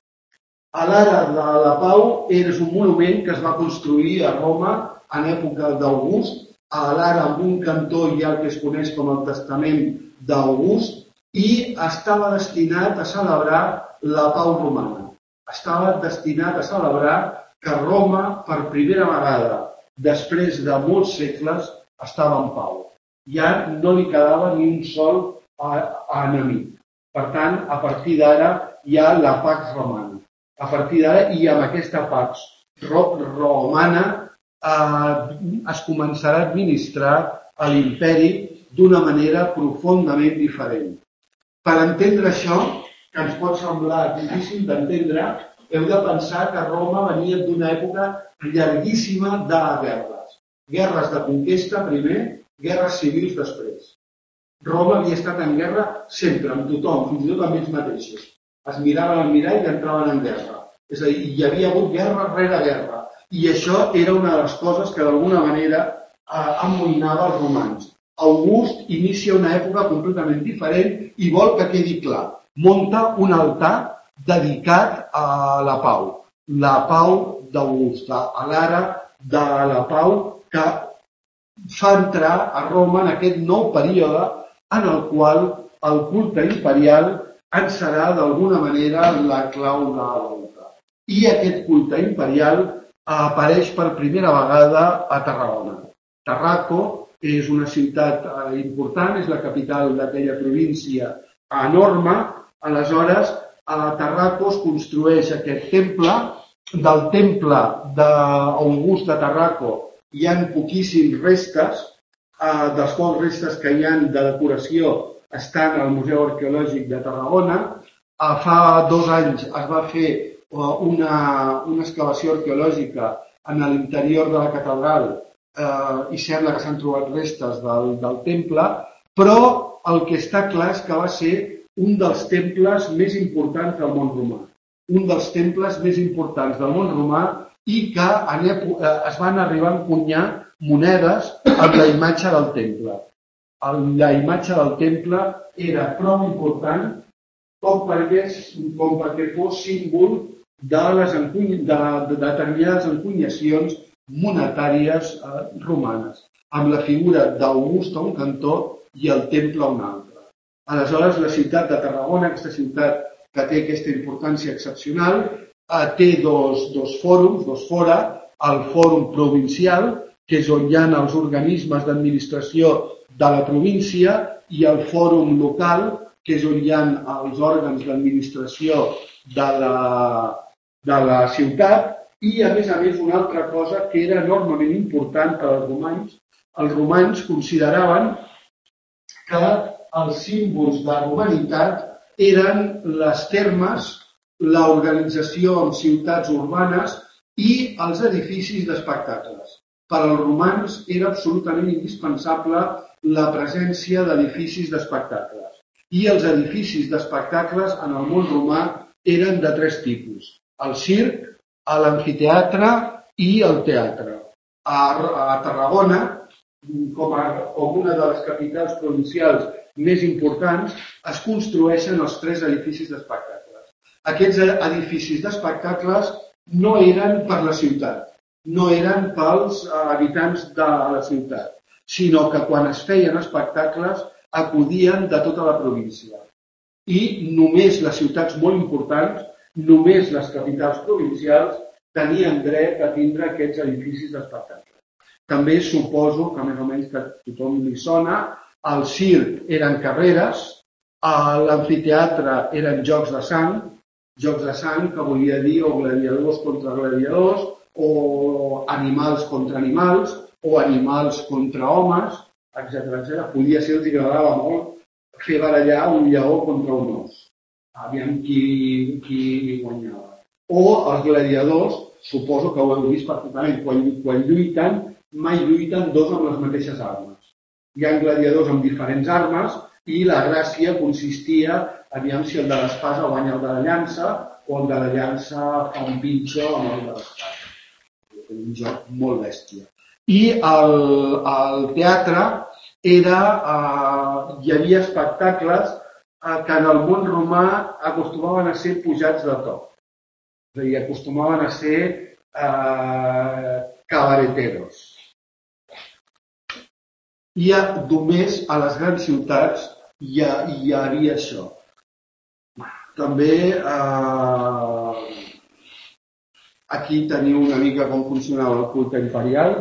A l'Ara de la Pau és un monument que es va construir a Roma en època d'August. A l'Ara, amb un cantó, hi ha el que es coneix com el Testament d'August i estava destinat a celebrar la pau romana. Estava destinat a celebrar que Roma, per primera vegada, després de molts segles, estava en pau. Ja no li quedava ni un sol enemic. Per tant, a partir d'ara hi ha la Pax Romana. A partir d'ara, i amb aquesta Pax Romana, eh, es començarà a administrar a l'imperi d'una manera profundament diferent. Per entendre això, que ens pot semblar difícil d'entendre, heu de pensar que Roma venia d'una època llarguíssima de guerres. Guerres de conquesta primer, guerres civils després. Roma havia estat en guerra sempre, amb tothom, fins i tot amb ells mateixos. Es miraven al mirall i entraven en guerra. És a dir, hi havia hagut guerra rere guerra. I això era una de les coses que d'alguna manera eh, amoïnava els romans. August inicia una època completament diferent i vol que quedi clar. Monta un altar dedicat a la pau. La pau d'August, a l'Ara de la Pau, que fa entrar a Roma en aquest nou període en el qual el culte imperial en serà d'alguna manera la clau de la volta. I aquest culte imperial apareix per primera vegada a Tarragona. Tarraco és una ciutat important, és la capital d'aquella província enorme. Aleshores, a Tarraco es construeix aquest temple. Del temple d'August de Tarraco hi ha poquíssims restes, eh, dels quals restes que hi ha de decoració estan al Museu Arqueològic de Tarragona. Eh, fa dos anys es va fer una, una excavació arqueològica en l'interior de la catedral eh, i sembla que s'han trobat restes del, del temple, però el que està clar és que va ser un dels temples més importants del món romà. Un dels temples més importants del món romà i que en època, eh, es van arribar a encunyar monedes amb la imatge del temple. El, la imatge del temple era prou important com perquè, com perquè fos símbol de, les encuny, de, de determinades encunyacions monetàries eh, romanes, amb la figura d'August a un cantó i el temple a un altre. Aleshores, la ciutat de Tarragona, aquesta ciutat que té aquesta importància excepcional, eh, té dos, dos fòrums, dos fora, el fòrum provincial, que és on hi ha els organismes d'administració de la província, i el fòrum local, que és on hi ha els òrgans d'administració de la, de la ciutat, i a més a més una altra cosa que era enormement important per als romans. Els romans consideraven que els símbols de romanitat eren les termes, l'organització en ciutats urbanes i els edificis d'espectacles. Per als romans era absolutament indispensable la presència d'edificis d'espectacles. I els edificis d'espectacles en el món romà eren de tres tipus: el circ, l'amfiteatre i el teatre. A, a Tarragona, com, a, com una de les capitals provincials més importants, es construeixen els tres edificis d'espectacles. Aquests edificis d'espectacles no eren per la ciutat, no eren pels habitants de la ciutat, sinó que quan es feien espectacles acudien de tota la província. I només les ciutats molt importants, només les capitals provincials tenien dret a tindre aquests edificis d'espectacle. També suposo que més o menys que tothom li sona, el circ eren carreres, l'amfiteatre eren jocs de sang, jocs de sang que volia dir o gladiadors contra gladiadors, o animals contra animals, o animals contra homes, etcètera etcètera. Podia ser, els agradava molt, fer barallar un lleó contra un os. Aviam qui, qui guanyava. O els gladiadors, suposo que ho heu vist perfectament, quan, quan lluiten, mai lluiten dos amb les mateixes armes. Hi ha gladiadors amb diferents armes i la gràcia consistia, aviam si el de l'espasa guanya el de la llança o el de la llança fa un pinxo amb el de l'espasa. Un joc molt bèstia. I el, el teatre era, eh, hi havia espectacles eh, que en el món romà acostumaven a ser pujats de to. És a dir, acostumaven a ser eh, cabareteros. I només a les grans ciutats hi, ha, hi havia això. També eh, aquí teniu una mica com funcionava el culte imperial.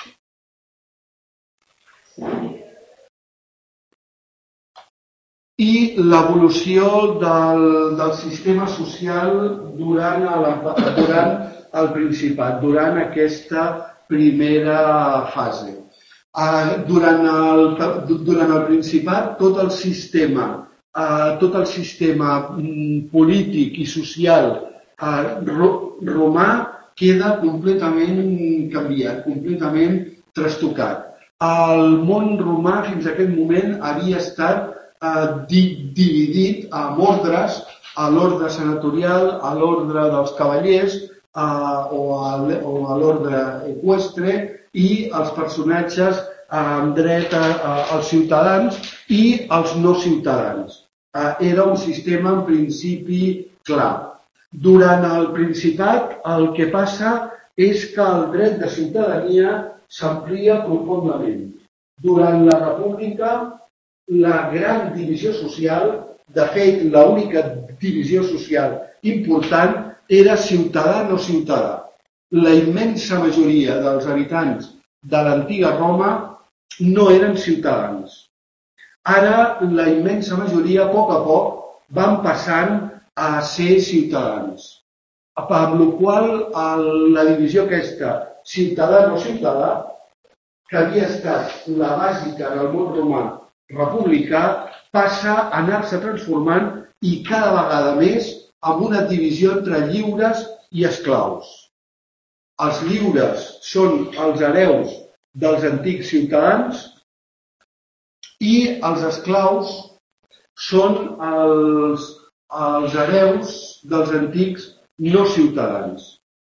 I l'evolució del, del sistema social durant el, durant el Principat, durant aquesta primera fase. Uh, durant, el, durant el Principat, tot el sistema, uh, tot el sistema um, polític i social uh, ro, romà queda completament canviat, completament trastocat. El món romà fins a aquest moment havia estat Uh, di, dividit amb ordres, a l'ordre senatorial, a l'ordre dels cavallers uh, o a, a l'ordre eqüestre i els personatges uh, amb dret a, a, als ciutadans i als no ciutadans. Uh, era un sistema en principi clar. Durant el Principat el que passa és que el dret de ciutadania s'amplia profundament. Durant la República la gran divisió social, de fet, l'única divisió social important era ciutadà no ciutadà. La immensa majoria dels habitants de l'antiga Roma no eren ciutadans. Ara, la immensa majoria, a poc a poc, van passant a ser ciutadans. Amb la qual la divisió aquesta, ciutadà no ciutadà, que havia estat la bàsica en el món romà republicà, passa a anar-se transformant i cada vegada més amb una divisió entre lliures i esclaus. Els lliures són els hereus dels antics ciutadans i els esclaus són els, els hereus dels antics no ciutadans.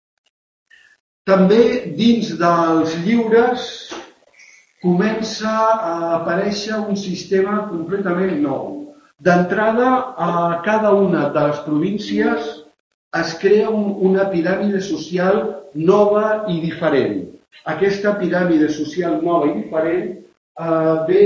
També dins dels lliures comença a aparèixer un sistema completament nou. D'entrada, a cada una de les províncies es crea un, una piràmide social nova i diferent. Aquesta piràmide social nova i diferent eh, ve,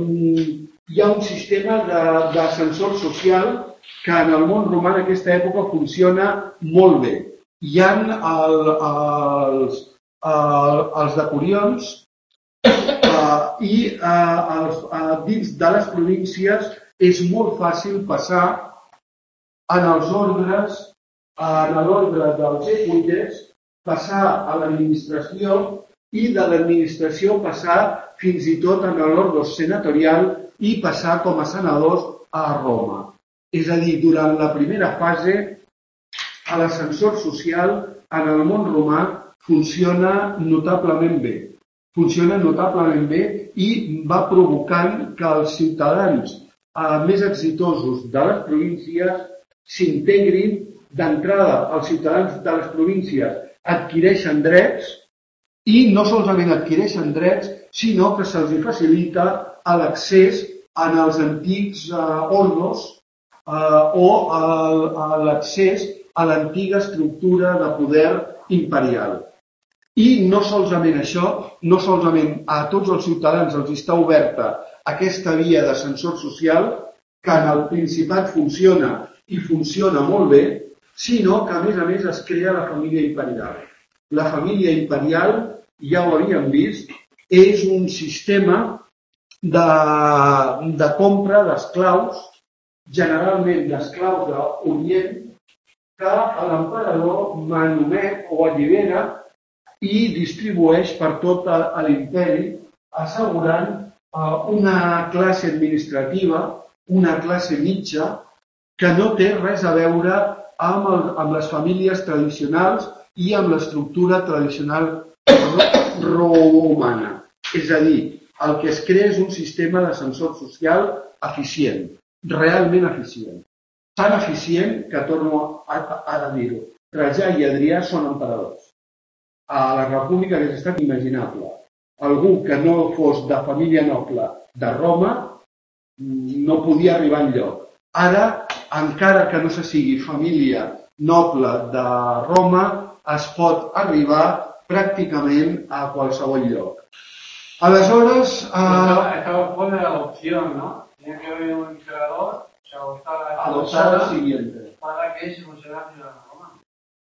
hi ha un sistema d'ascensor social que en el món romà en aquesta època funciona molt bé. Hi ha el, els, el, els decurions Uh, i uh, els, uh, dins de les províncies és molt fàcil passar en els ordres, uh, en l'ordre dels equites, passar a l'administració i de l'administració passar fins i tot en l'ordre senatorial i passar com a senadors a Roma. És a dir, durant la primera fase, l'ascensor social en el món romà funciona notablement bé. Funciona notablement bé i va provocant que els ciutadans eh, més exitosos de les províncies s'integrin. D'entrada, els ciutadans de les províncies adquireixen drets i no solament adquireixen drets, sinó que se'ls facilita l'accés en els antics eh, ordos eh, o a l'accés a l'antiga estructura de poder imperial. I no solament això, no solament a tots els ciutadans els està oberta aquesta via d'ascensor social, que en el Principat funciona i funciona molt bé, sinó que a més a més es crea la família imperial. La família imperial, ja ho havíem vist, és un sistema de, de compra d'esclaus, generalment d'esclaus d'Orient, que l'emperador manomet o allibera i distribueix per tot l'imperi, assegurant una classe administrativa, una classe mitja, que no té res a veure amb, el, amb les famílies tradicionals i amb l'estructura tradicional romana. És a dir, el que es crea és un sistema d'ascensor social eficient, realment eficient. Tan eficient que torno a, a, a dir-ho. Trajà i Adrià són emperadors. A la república hauria estat imaginable. Algú que no fos de família noble de Roma no podia arribar enlloc. Ara, encara que no se sigui família noble de Roma, es pot arribar pràcticament a qualsevol lloc. Aleshores... Eh... Estaba fuera de la opción, ¿no? Tenía que haber un emperador, se adoptaba adoptar el siguiente. Para que se considerara ciudadano romano.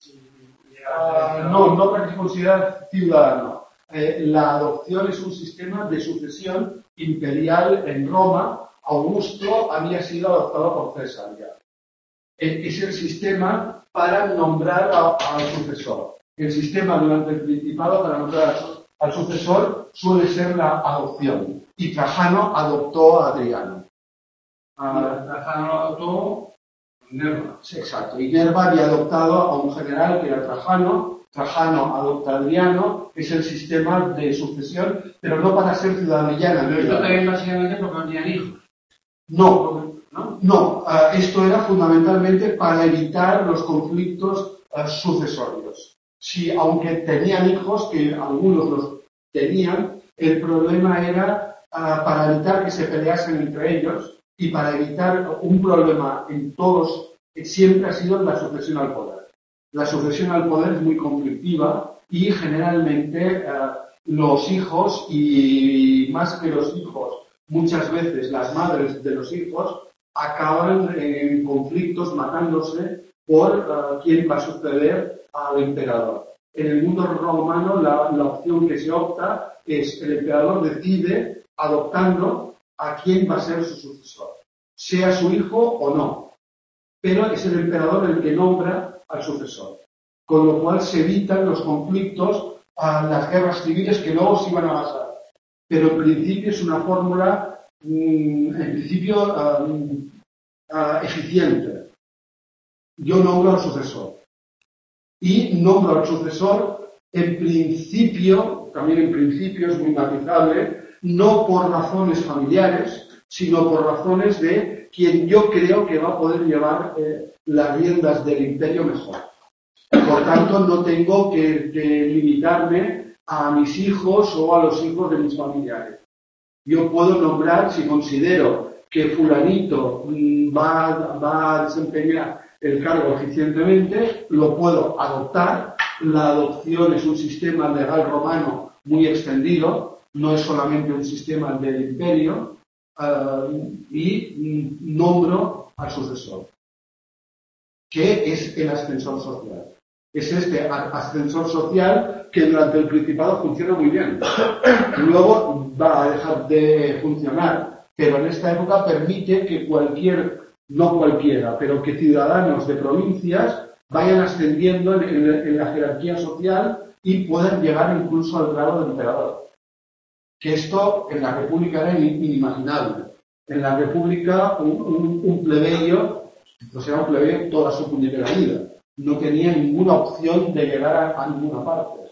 Uh, no, no para que se considera ciudadano. Eh, la adopción es un sistema de sucesión imperial en Roma. Augusto había sido adoptado por César ya. Es el sistema para nombrar al sucesor. El sistema durante el Principado para nombrar al sucesor suele ser la adopción. Y Trajano adoptó a Adriano. Uh, Trajano adoptó Nerva. Sí, exacto. Y Nerva había adoptado a un general que era Trajano. Trajano adopta a Adriano. Es el sistema de sucesión, pero no para ser ciudadano llano. Pero esto también básicamente porque no tenían hijos. No, no, no. Uh, esto era fundamentalmente para evitar los conflictos uh, sucesorios. Si, aunque tenían hijos, que algunos los tenían, el problema era uh, para evitar que se peleasen entre ellos y para evitar un problema en todos, que siempre ha sido la sucesión al poder. La sucesión al poder es muy conflictiva y generalmente uh, los hijos, y más que los hijos, muchas veces las madres de los hijos acaban en conflictos matándose por uh, quién va a suceder al emperador. En el mundo romano la, la opción que se opta es el emperador decide adoptando a quién va a ser su sucesor, sea su hijo o no, pero es el emperador el que nombra al sucesor, con lo cual se evitan los conflictos, a las guerras civiles que luego se iban a basar. Pero en principio es una fórmula, en principio, um, uh, eficiente. Yo nombro al sucesor. Y nombro al sucesor, en principio, también en principio es muy matizable, no por razones familiares, sino por razones de quien yo creo que va a poder llevar eh, las riendas del imperio mejor. Por tanto, no tengo que, que limitarme a mis hijos o a los hijos de mis familiares. Yo puedo nombrar, si considero que fulanito va, va a desempeñar el cargo eficientemente, lo puedo adoptar. La adopción es un sistema legal romano muy extendido, no es solamente un sistema del imperio, uh, y nombro al sucesor, que es el ascensor social. Es este ascensor social que durante el Principado funciona muy bien. Luego va a dejar de funcionar, pero en esta época permite que cualquier, no cualquiera, pero que ciudadanos de provincias vayan ascendiendo en, en, en la jerarquía social y puedan llegar incluso al grado de emperador. Que esto en la República era inimaginable. En la República un, un, un plebeyo, o sea, un plebeyo toda su puñetera vida. No tenía ninguna opción de llegar a, a ninguna parte.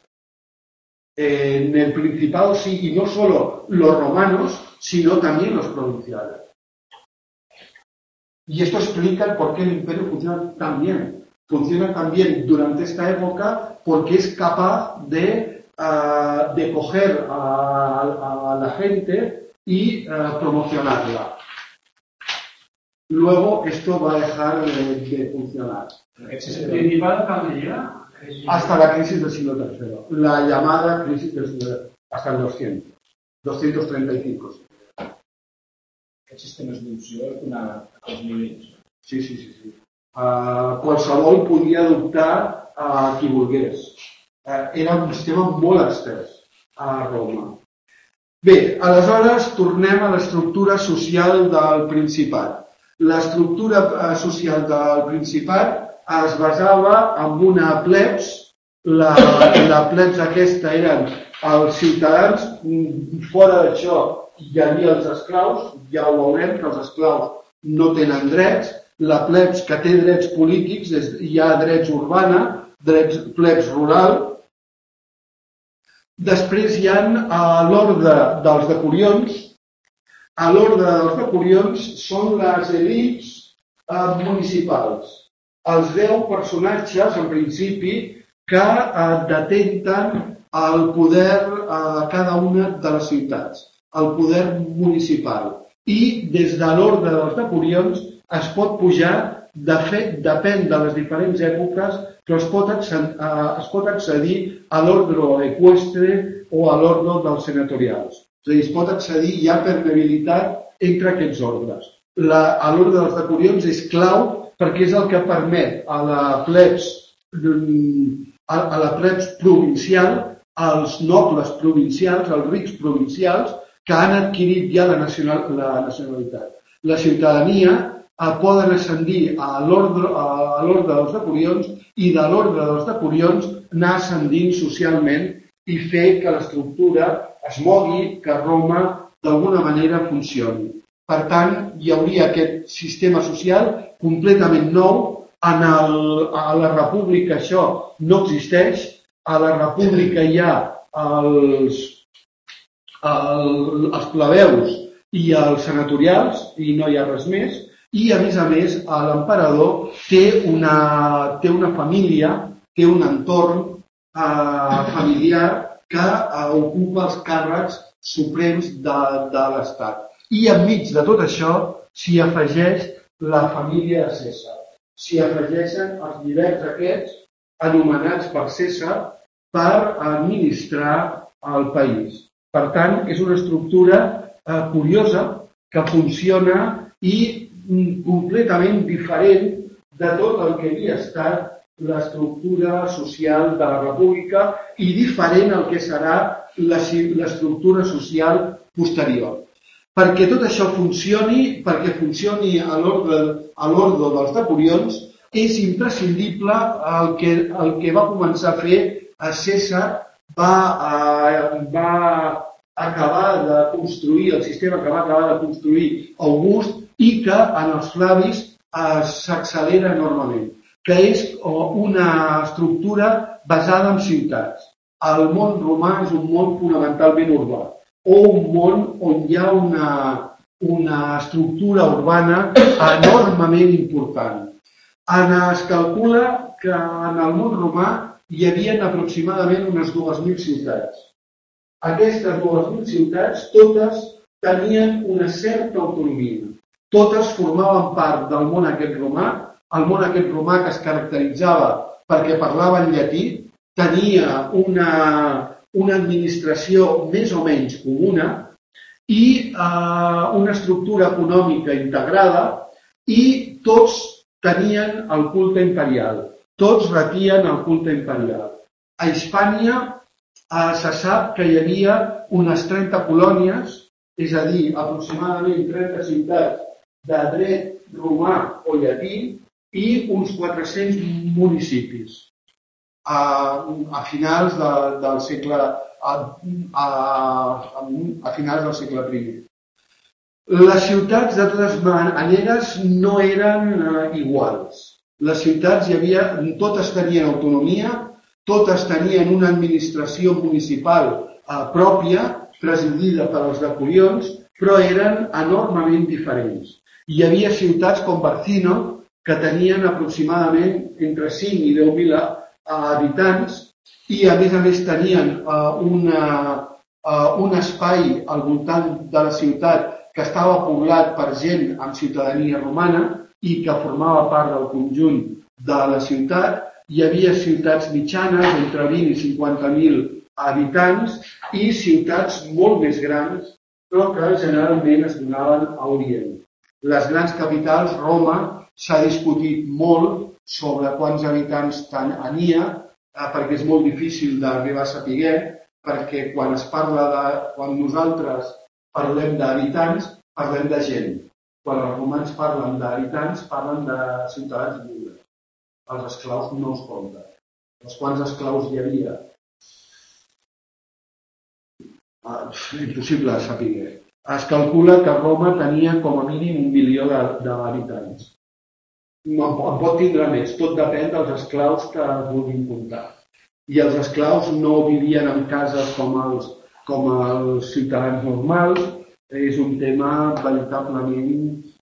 Eh, en el Principado sí, y no solo los romanos, sino también los provinciales. Y esto explica por qué el imperio funciona tan bien. Funciona tan bien durante esta época porque es capaz de, uh, de coger a, a, a la gente y uh, promocionarla. Luego esto va a dejar de, de funcionar. ¿El Principado hasta dónde llega? Hasta la crisis del siglo tercero. La llamada crisis del siglo tercero. Hasta el doscientos. doscientos treinta y cinco. Aquest sistema d'adopció és donar als nivells. Sí, sí, sí, sí. Uh, qualsevol podia adoptar uh, qui volgués. Uh, era un sistema molt estès a Roma. Bé, aleshores tornem a l'estructura social del Principat. L'estructura uh, social del Principat es basava en una plebs. La, la plebs aquesta eren els ciutadans. Fora d'això hi havia els esclaus. Ja ho veurem, que els esclaus no tenen drets. La plebs que té drets polítics, hi ha drets urbana, drets plebs rural. Després hi ha uh, l'ordre dels decurions. A l'ordre dels decurions són les elits uh, municipals. Els deu personatges, en principi, que uh, detenten el poder a uh, cada una de les ciutats, el poder municipal. I des de l'ordre dels decurions es pot pujar, de fet, depèn de les diferents èpoques, però es pot accedir, es pot accedir a l'ordre eqüestre o a l'ordre dels senatorials. És a dir, es pot accedir, hi ha permeabilitat entre aquests ordres. La, a l'ordre dels decurions és clau perquè és el que permet a la plebs, a, a la plebs provincial, als nobles provincials, als rics provincials, que han adquirit ja la, nacional, la nacionalitat. La ciutadania eh, poden ascendir a l'ordre a l'ordre dels decurions i de l'ordre dels decurions anar ascendint socialment i fer que l'estructura es mogui, que Roma d'alguna manera funcioni. Per tant, hi hauria aquest sistema social completament nou. En el, a la república això no existeix. A la república hi ha els, el, els plebeus i els senatorials i no hi ha res més. I a més a més l'emperador té una, té una família, té un entorn eh, familiar que eh, ocupa els càrrecs suprems de, de l'Estat. I enmig de tot això s'hi afegeix la família de Cèsar. S'hi afegeixen els lliberts aquests anomenats per Cèsar per administrar el país. Per tant, és una estructura eh, curiosa que funciona i mm, completament diferent de tot el que havia estat l'estructura social de la república i diferent al que serà l'estructura social posterior. Perquè tot això funcioni, perquè funcioni a l'ordre dels decurions, és imprescindible el que, el que va començar a fer a Cèsar, va, eh, va acabar de construir, el sistema que va acabar de construir August i que en els Flavis eh, s'accelera enormement, que és una estructura basada en ciutats. El món romà és un món fonamentalment urbà, o un món on hi ha una, una estructura urbana enormement important. En, es calcula que en el món romà hi havia aproximadament unes dues mil ciutats. Aquestes dues mil ciutats totes tenien una certa autonomia. Totes formaven part del món aquest romà, el món aquest romà que es caracteritzava perquè parlava en llatí, tenia una, una administració més o menys comuna i eh, una estructura econòmica integrada i tots tenien el culte imperial. Tots retien el culte imperial. A Hispània eh, se sap que hi havia unes trenta colònies, és a dir, aproximadament trenta ciutats de dret romà o llatí i uns quatre-cents municipis. A, a finals de, del segle a, a, a finals del segle primer. Les ciutats, de totes maneres, no eren uh, iguals. Les ciutats hi havia, totes tenien autonomia, totes tenien una administració municipal uh, pròpia, presidida per els decurions, però eren enormement diferents. Hi havia ciutats com Barcino, que tenien aproximadament entre cinc i deu mil habitants i a més a més tenien uh, una, uh, un espai al voltant de la ciutat que estava poblat per gent amb ciutadania romana i que formava part del conjunt de la ciutat. Hi havia ciutats mitjanes entre vint i cinquanta mil habitants i ciutats molt més grans però que generalment es donaven a Orient. Les grans capitals, Roma, s'ha discutit molt sobre quants habitants tenia, perquè és molt difícil d'arribar a saber, perquè quan es parla de, quan nosaltres parlem d'habitants, parlem de gent. Quan els romans parlen d'habitants, parlen de ciutadans lliures. Els esclaus no es compten. Els quants esclaus hi havia? Impossible de saber. Es calcula que Roma tenia com a mínim un milió d'habitants. No, en pot tindre més, tot depèn dels esclaus que es vulguin comptar. I els esclaus no vivien en cases com els, com els ciutadans normals, és un tema veritablement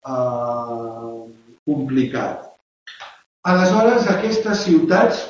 eh, complicat. Aleshores, aquestes ciutats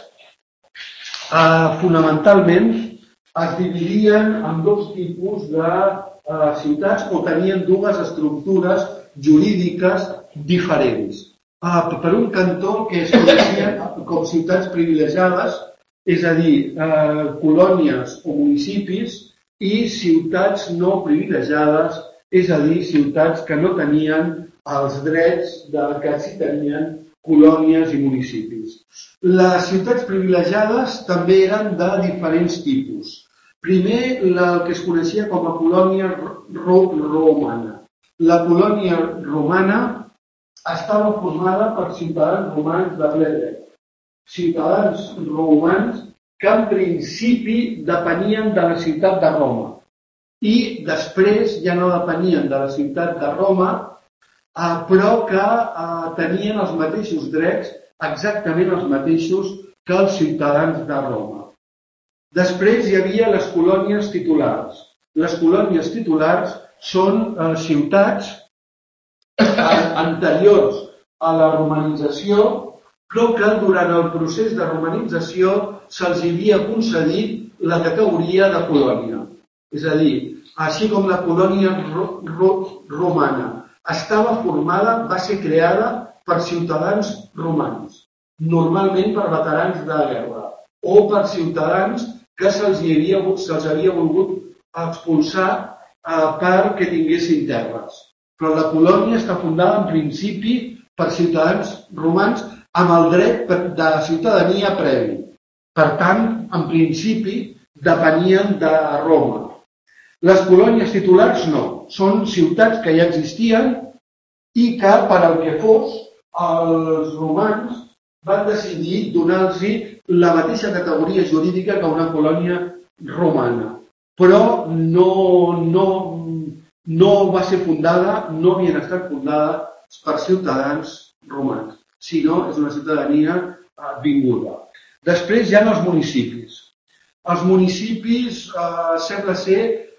eh, fonamentalment es dividien en dos tipus de eh, ciutats o tenien dues estructures jurídiques diferents. Uh, per un cantó que es coneixien com ciutats privilegiades, és a dir, eh, colònies o municipis, i ciutats no privilegiades, és a dir, ciutats que no tenien els drets de que sí tenien colònies i municipis. Les ciutats privilegiades també eren de diferents tipus. Primer, el que es coneixia com a colònia romana. La colònia romana estava formada per ciutadans romans de ple dret. Ciutadans romans que en principi depenien de la ciutat de Roma i després ja no depenien de la ciutat de Roma, eh, però que eh, tenien els mateixos drets, exactament els mateixos que els ciutadans de Roma. Després hi havia les colònies titulars. Les colònies titulars són eh, ciutats anteriors a la romanització, però que durant el procés de romanització se'ls havia concedit la categoria de colònia. És a dir, així com la colònia ro ro romana estava formada, va ser creada per ciutadans romans, normalment per veterans de guerra, o per ciutadans que se'ls havia, se'ls havia volgut expulsar eh, perquè tinguessin terres. Però la colònia està fundada en principi per ciutadans romans amb el dret de ciutadania previ. Per tant, en principi, depenien de Roma. Les colònies titulars no. Són ciutats que ja existien i que, per al que fos, els romans van decidir donar-los la mateixa categoria jurídica que una colònia romana. Però no... no no va ser fundada, no havien estat fundades per ciutadans romans, sinó és una ciutadania eh, vinguda. Després hi ha els municipis. Els municipis, eh, sembla ser,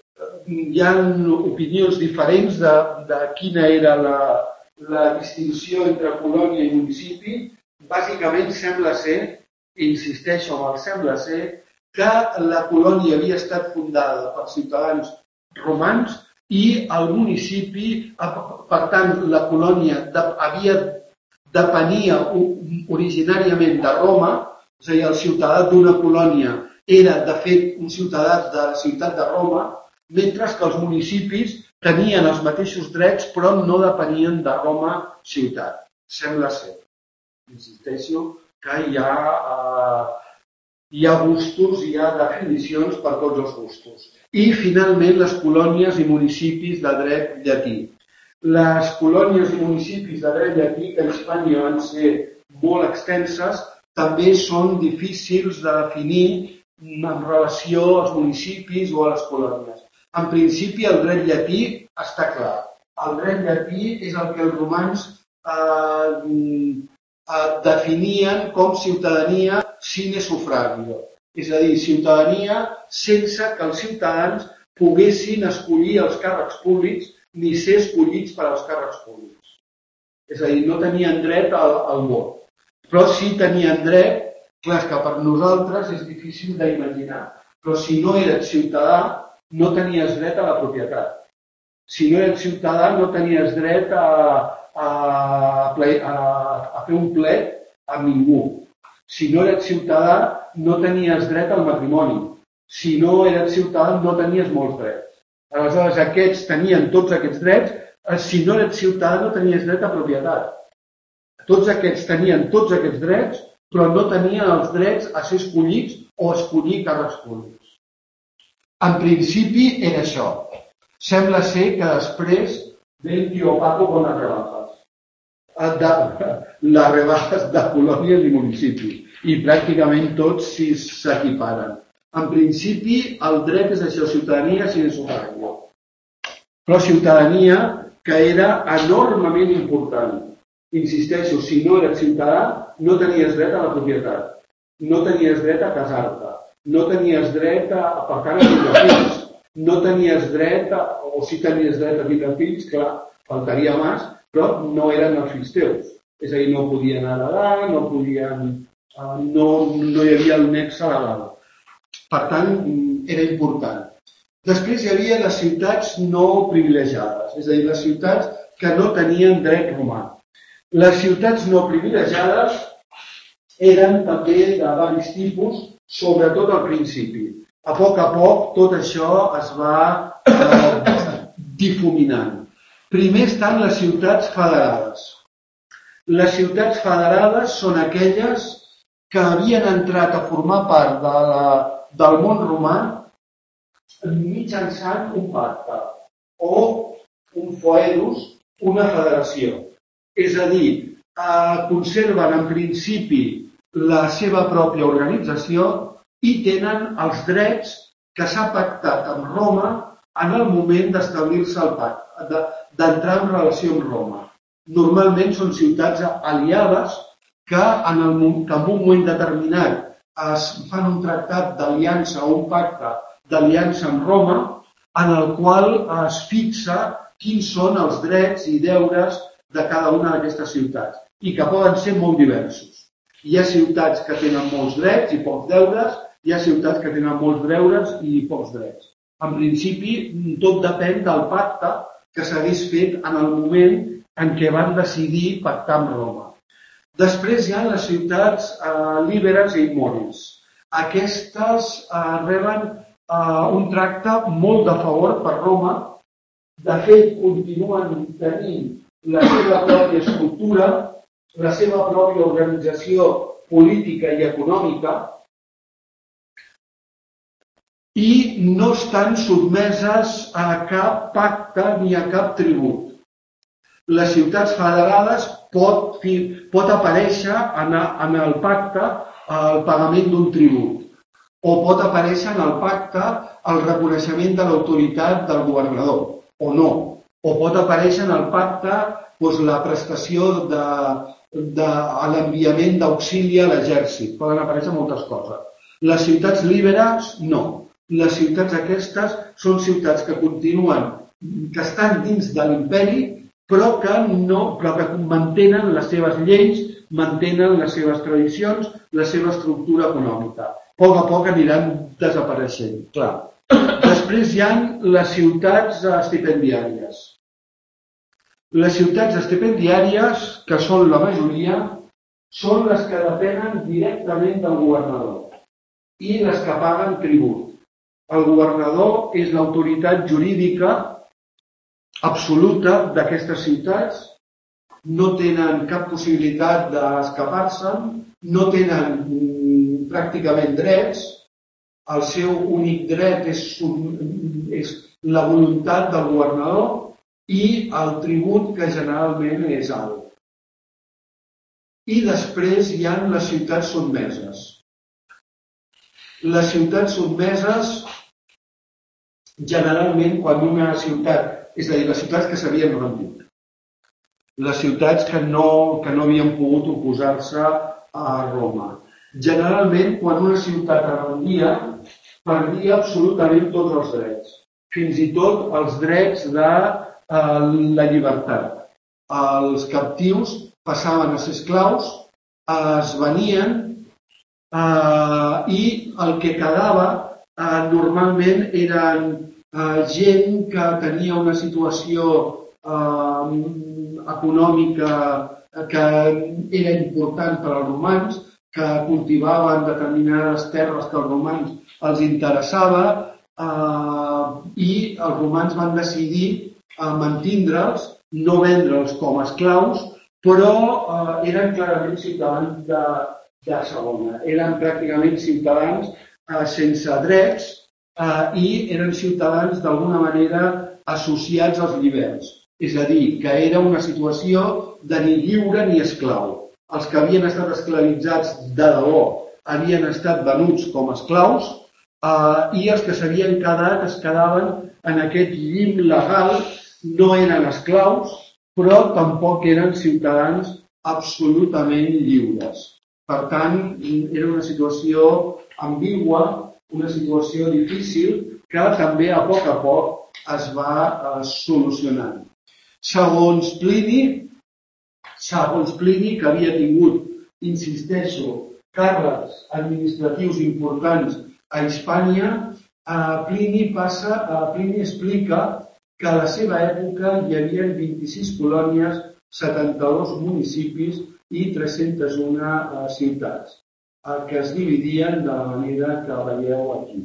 hi ha opinions diferents de, de quina era la, la distinció entre colònia i municipi. Bàsicament sembla ser, insisteixo en el sembla ser, que la colònia havia estat fundada per ciutadans romans i el municipi, per tant, la colònia havia depenia originàriament de Roma, és a dir, el ciutadà d'una colònia era, de fet, un ciutadà de la ciutat de Roma, mentre que els municipis tenien els mateixos drets, però no depenien de Roma ciutat. Sembla ser. Insisteixo que hi ha, eh, hi ha gustos, hi ha definicions per tots els gustos. I, finalment, les colònies i municipis de dret llatí. Les colònies i municipis de dret llatí, que a Hispània van ser molt extenses, també són difícils de definir en relació als municipis o a les colònies. En principi, el dret llatí està clar. El dret llatí és el que els romans eh, eh, definien com ciutadania sine suffragio. És a dir, ciutadania sense que els ciutadans poguessin escollir els càrrecs públics ni ser escollits per als càrrecs públics. És a dir, no tenien dret al, al vot. Però sí tenien dret, clar, que per nosaltres és difícil d'imaginar, però si no eres ciutadà, no tenies dret a la propietat. Si no eres ciutadà, no tenies dret a, a, a, a fer un plet amb ningú. Si no eres ciutadà, no tenies dret al matrimoni. Si no eres ciutadà, no tenies molts drets. Aleshores, aquests tenien tots aquests drets. Si no eres ciutadà, no tenies dret a propietat. Tots aquests tenien tots aquests drets, però no tenien els drets a ser escollits o a escollir càrrecs públics. En principi era això. Sembla ser que després ve el tío Paco con las rebajas. De, les rebajas de colònies i municipis. I pràcticament tots s'equiparen. En principi, el dret és això, ciutadania sin sufragio. Però ciutadania que era enormement important. Insisteixo, si no eres ciutadà, no tenies dret a la propietat, no tenies dret a casar-te, no tenies dret a, per tant, a tindre fills, no tenies dret, a, o si tenies dret a tindre fills, clar, faltaria més, però no eren els fills teus. És a dir, no podien heredar, no podien... No, no hi havia el nexe legal. Per tant, era important. Després hi havia les ciutats no privilegiades, és a dir, les ciutats que no tenien dret romà. Les ciutats no privilegiades eren també de diversos tipus, sobretot al principi. A poc a poc tot això es va eh, difuminant. Primer estan les ciutats federades. Les ciutats federades són aquelles que havien entrat a formar part de la, del món romà mitjançant un pacte o un foedus, una federació. És a dir, eh, conserven en principi la seva pròpia organització i tenen els drets que s'ha pactat amb Roma en el moment d'establir-se el pacte, d'entrar en relació amb Roma. Normalment són ciutats aliades que en, el, que en un moment determinat es fan un tractat d'aliança o un pacte d'aliança amb Roma en el qual es fixa quins són els drets i deures de cada una d'aquestes ciutats i que poden ser molt diversos. Hi ha ciutats que tenen molts drets i pocs deures, hi ha ciutats que tenen molts deures i pocs drets. En principi, tot depèn del pacte que s'hagués fet en el moment en què van decidir pactar amb Roma. Després hi ha les ciutats eh, líberes i immòbils. Aquestes eh, reben eh, un tracte molt de favor per Roma. De fet, continuen tenint la seva pròpia estructura, la seva pròpia organització política i econòmica i no estan sotmeses a cap pacte ni a cap tribut. Les ciutats federades pot, pot aparèixer en, en el pacte el pagament d'un tribut o pot aparèixer en el pacte el reconeixement de l'autoritat del governador o no. O pot aparèixer en el pacte doncs, la prestació de, de l'enviament d'auxili a l'exèrcit. Poden aparèixer moltes coses. Les ciutats líberes, no. Les ciutats aquestes són ciutats que continuen, que estan dins de l'imperi, però que, no, però que mantenen les seves lleis, mantenen les seves tradicions, la seva estructura econòmica. A poc a poc aniran desapareixent, clar. Després hi ha les ciutats estipendiàries. Les ciutats estipendiàries, que són la majoria, són les que depenen directament del governador i les que paguen tribut. El governador és l'autoritat jurídica absoluta d'aquestes ciutats, no tenen cap possibilitat d'escapar-se'n, no tenen mm, pràcticament drets, el seu únic dret és, és la voluntat del governador i el tribut que generalment és alt. I després hi ha les ciutats sotmeses. Les ciutats sotmeses, generalment, quan una ciutat, és a dir, les ciutats que s'havien rendit, les ciutats que no, que no havien pogut oposar-se a Roma. Generalment, quan una ciutat es rendia, perdia absolutament tots els drets, fins i tot els drets de eh, la llibertat. Els captius passaven a ser esclaus, es venien eh, i el que quedava eh, normalment eren eh, gent que tenia una situació eh, econòmica que era important per als romans, que cultivaven determinades terres que als romans els interessava eh, i els romans van decidir eh, mantindre'ls, no vendre'ls com a esclaus, però eh, eren clarament ciutadans de, de segona. Eren pràcticament ciutadans eh, sense drets eh, i eren ciutadans d'alguna manera associats als lliberts. És a dir, que era una situació de ni lliure ni esclau. Els que havien estat esclavitzats de debò havien estat venuts com a esclaus eh, i els que s'havien quedat es quedaven en aquest llim legal, no eren esclaus, però tampoc eren ciutadans absolutament lliures. Per tant, era una situació ambigua, una situació difícil que també a poc a poc es va eh, solucionant. Segons Plini, segons Plini, que havia tingut, insisteixo, càrrecs administratius importants a Hispània, eh, Plini, passa, eh, Plini explica que a la seva època hi havia vint-i-sis colònies, setanta-dos municipis i tres-centes una eh, ciutats, eh, que es dividien de la manera que veieu aquí.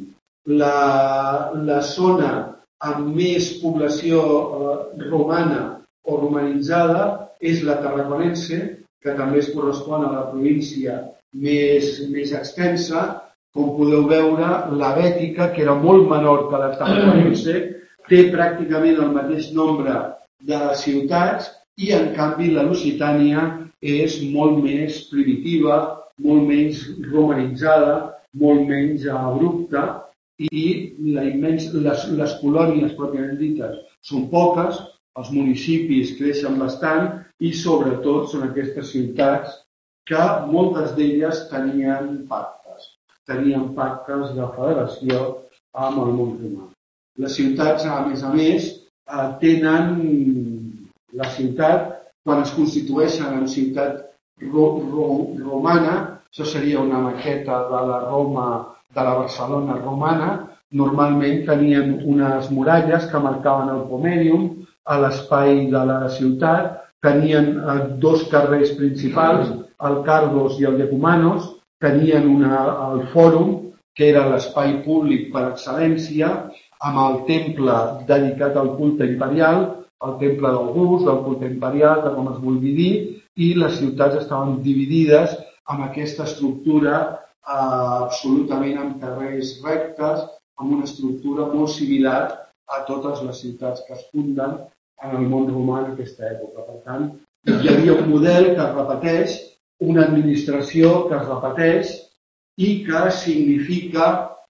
La, la zona amb més població eh, romana o romanitzada és la tarraconense, que també es correspon a la província més, més extensa. Com podeu veure, la Bètica, que era molt menor que la tarraconense, té pràcticament el mateix nombre de ciutats i, en canvi, la Lusitània és molt més primitiva, molt menys romanitzada, molt menys abrupta i la immens, les, les colònies pròpiament dites són poques, els municipis creixen bastant i, sobretot, són aquestes ciutats que moltes d'elles tenien pactes. Tenien pactes de federació amb el món romà. Les ciutats, a més a més, tenen la ciutat, quan es constitueixen en ciutat ro ro romana, això seria una maqueta de la Roma, de la Barcelona romana, normalment tenien unes muralles que marcaven el pomerium a l'espai de la ciutat, tenien dos carrers principals, el Cardos i el Decumanos, tenien una, el Fòrum, que era l'espai públic per excel·lència, amb el temple dedicat al culte imperial, el temple d'August, del culte imperial, de com es vulgui dir, i les ciutats estaven dividides amb aquesta estructura eh, absolutament amb carrers rectes, amb una estructura molt similar a totes les ciutats que es funden en el món romà en aquesta època. Per tant, hi havia un model que es repeteix, una administració que es repeteix i que significa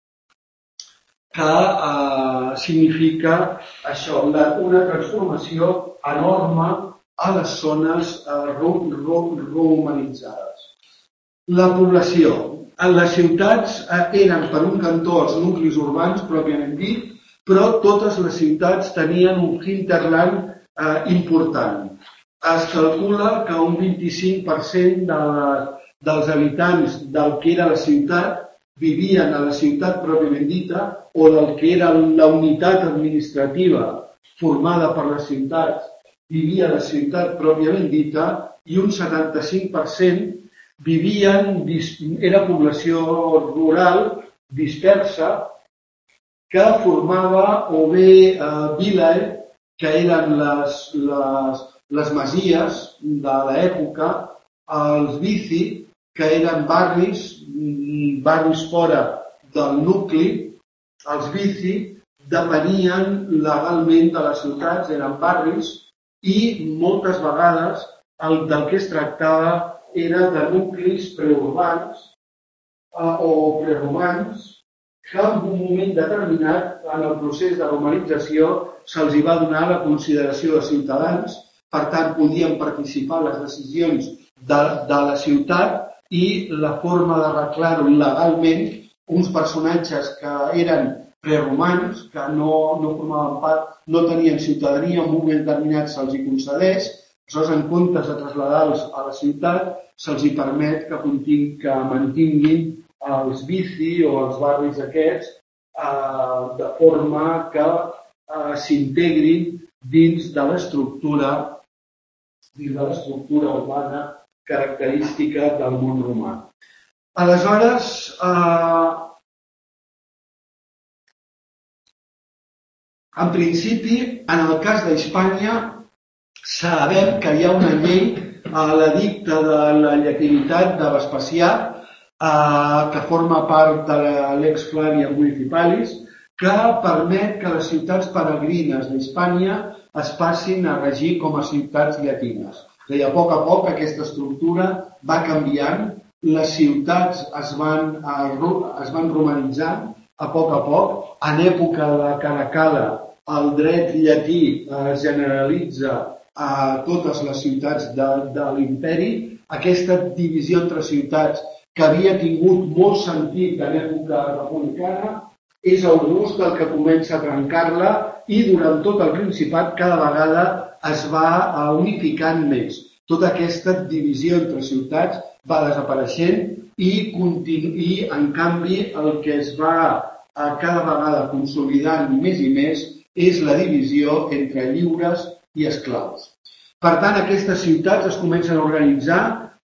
que eh, significa això, una transformació enorme a les zones eh, romanitzades. La població. En les ciutats eh, eren per un cantó els nuclis urbans, pròpiament dit, però totes les ciutats tenien un hinterland eh, important. Es calcula que un vint-i-cinc per cent de la, dels habitants del que era la ciutat vivien a la ciutat pròpiament dita o del que era la unitat administrativa formada per les ciutats vivia a la ciutat pròpiament dita i un setanta-cinc per cent vivien, era població rural dispersa que formava o bé eh, vilae, que eren les, les, les masies de l'època, els vici, que eren barris, barris fora del nucli, els vici depenien legalment de les ciutats, eren barris, i moltes vegades el, del que es tractava era de nuclis preurbans eh, o preromans que en un moment determinat, en el procés de romanització, se'ls hi va donar la consideració de ciutadans, per tant podien participar en les decisions de, de la ciutat i la forma d'arreglar-ho legalment, uns personatges que eren preromans, que no, no formaven part, no tenien ciutadania, en un moment determinat se'ls hi concedeix, aleshores en comptes de traslladar-los a la ciutat, se'ls hi permet que, continguin, que mantinguin els vici o els barris aquests eh, de forma que eh, s'integrin dins de l'estructura dins de l'estructura urbana característica del món romà. Aleshores, eh, en principi, en el cas d'Hispània, sabem que hi ha una llei l'edicte de la llatinitat de Vespasià, que forma part de l'ex Flavia Municipalis, que permet que les ciutats peregrines d'Hispània es passin a regir com a ciutats llatines. És a dir, a poc a poc aquesta estructura va canviant, les ciutats es van, es van romanitzant a poc a poc. En època de Caracalla el dret llatí es generalitza a totes les ciutats de, de l'imperi. Aquesta divisió entre ciutats que havia tingut molt sentit en època republicana és August el que comença a trencar-la i durant tot el Principat cada vegada es va unificant més. Tota aquesta divisió entre ciutats va desapareixent i, continu, i en canvi el que es va cada vegada consolidant més i més és la divisió entre lliures i esclaus. Per tant, aquestes ciutats es comencen a organitzar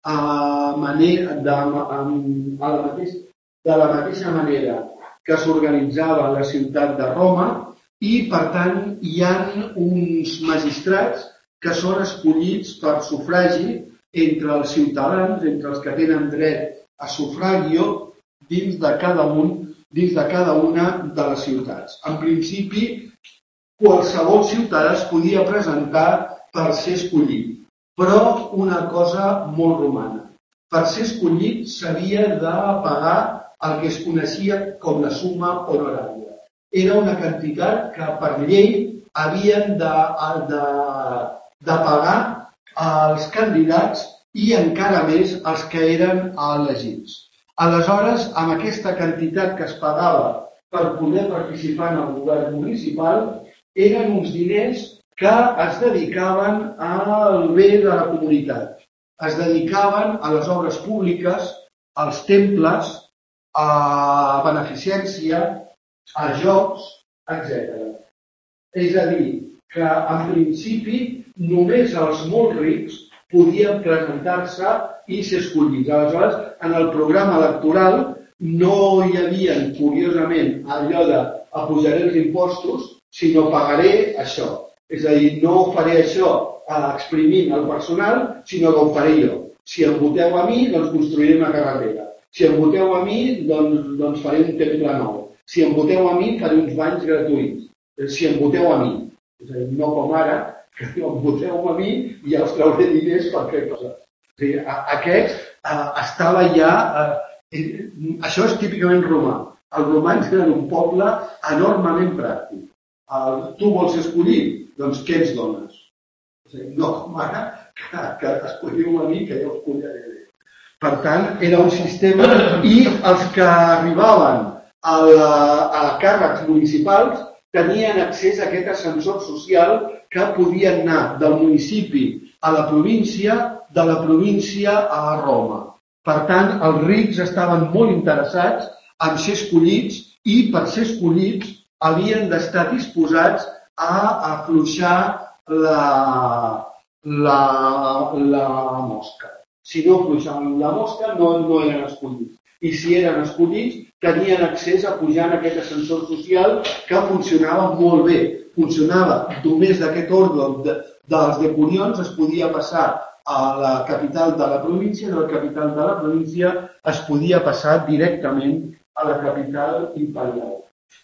a manera de, a, a la mateix, de la mateixa manera que s'organitzava la ciutat de Roma i, per tant, hi ha uns magistrats que són escollits per sufragi entre els ciutadans, entre els que tenen dret a sufragio dins de cada un, dins de cada una de les ciutats. En principi, qualsevol ciutadà es podia presentar per ser escollit, però una cosa molt romana. Per ser escollit s'havia de pagar el que es coneixia com la summa honorària. Era una quantitat que per llei havien de, de, de pagar als candidats i encara més els que eren elegits. Aleshores, amb aquesta quantitat que es pagava per poder participar en el govern municipal, eren uns diners que es dedicaven al bé de la comunitat. Es dedicaven a les obres públiques, als temples, a beneficència, a jocs, etcètera. És a dir, que en principi només els molt rics podien presentar-se i ser escollits. Aleshores, en el programa electoral no hi havia, curiosament, allò de apujaré els impostos, sinó pagaré això. És a dir, no faré això exprimint el personal, sinó que ho faré jo. Si em voteu a mi, doncs construiré una carretera. Si em voteu a mi, doncs, doncs faré un temple nou. Si em voteu a mi, faré uns banys gratuïts. Si em voteu a mi. És a dir, no com ara, que si em voteu a mi ja us trauré diners per fer coses. És a dir, aquest eh, estava ja... Eh, això és típicament romà. Els romans eren un poble enormement pràctic. Eh, tu vols escollir? Doncs què ens dones? És a dir, no com ara, que, que escolliu a mi, que ja us escolliré bé. Per tant, era un sistema i els que arribaven a, la, a càrrecs municipals tenien accés a aquest ascensor social que podien anar del municipi a la província, de la província a Roma. Per tant, els rics estaven molt interessats en ser escollits i per ser escollits havien d'estar disposats a afluixar la, la, la mosca. Si no afluixaven la mosca, no, no eren escollits. I si eren escollits, tenien accés a pujar en aquest ascensor social que funcionava molt bé. Funcionava només d'aquest ordre de, dels decurions, es podia passar a la capital de la província, de la capital de la província es podia passar directament a la capital imperial,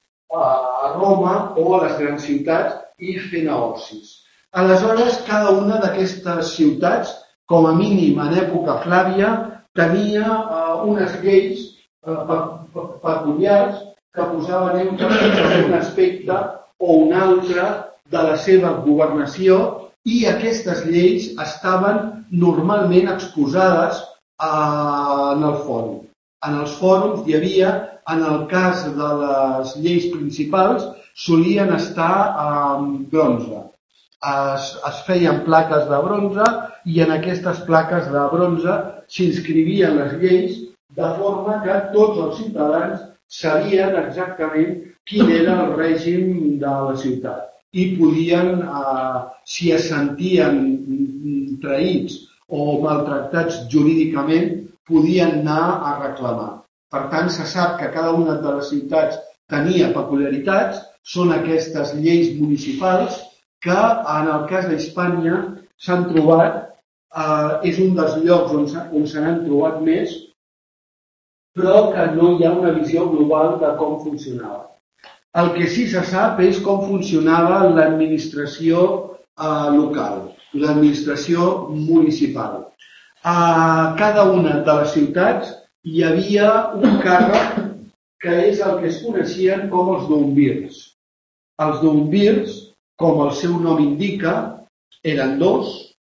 a Roma o a les grans ciutats i fer negocis. Aleshores, cada una d'aquestes ciutats, com a mínim en època Flàvia, tenia uh, unes lleis uh, peculiars que posaven èmfasi en un aspecte o un altre de la seva governació i aquestes lleis estaven normalment exposades uh, en el fòrum. En els fòrums hi havia, en el cas de les lleis principals, solien estar en bronze. Es, es feien plaques de bronze i en aquestes plaques de bronze s'inscrivien les lleis de forma que tots els ciutadans sabien exactament quin era el règim de la ciutat i podien, eh, si es sentien traïts o maltractats jurídicament, podien anar a reclamar. Per tant, se sap que cada una de les ciutats tenia peculiaritats, són aquestes lleis municipals que en el cas d'Hispània s'han trobat eh, és un dels llocs on se n'han trobat més, però que no hi ha una visió global de com funcionava. El que sí se sap és com funcionava l'administració eh, local, l'administració municipal. A cada una de les ciutats hi havia un càrrec que és el que es coneixien com els duumvirs. Els duumvirs, com el seu nom indica, eren dos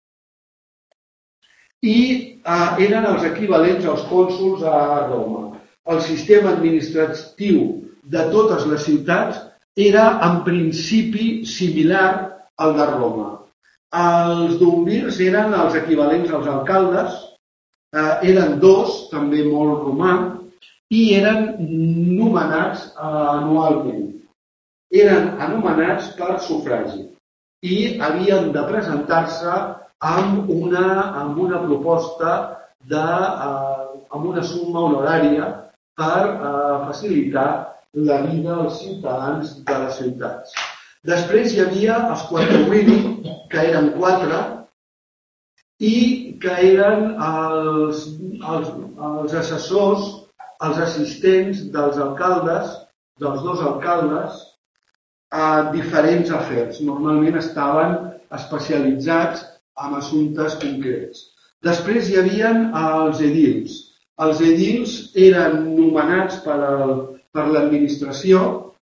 i eh, eren els equivalents als cònsols a Roma. El sistema administratiu de totes les ciutats era en principi similar al de Roma. Els duumvirs eren els equivalents als alcaldes, eh, eren dos, també molt romà, i eren nomenats anualment. Eren anomenats per sufragi i havien de presentar-se amb una, amb una proposta de, eh, amb una suma honorària per eh, facilitar la vida als ciutadans de les ciutats. Després hi havia els quattromili, que eren quatre, i que eren els, els, els assessors, els assistents dels alcaldes, dels dos alcaldes, a diferents afers. Normalment estaven especialitzats en assumptes concrets. Després hi havia els edils. Els edils eren nomenats per, el, per l'administració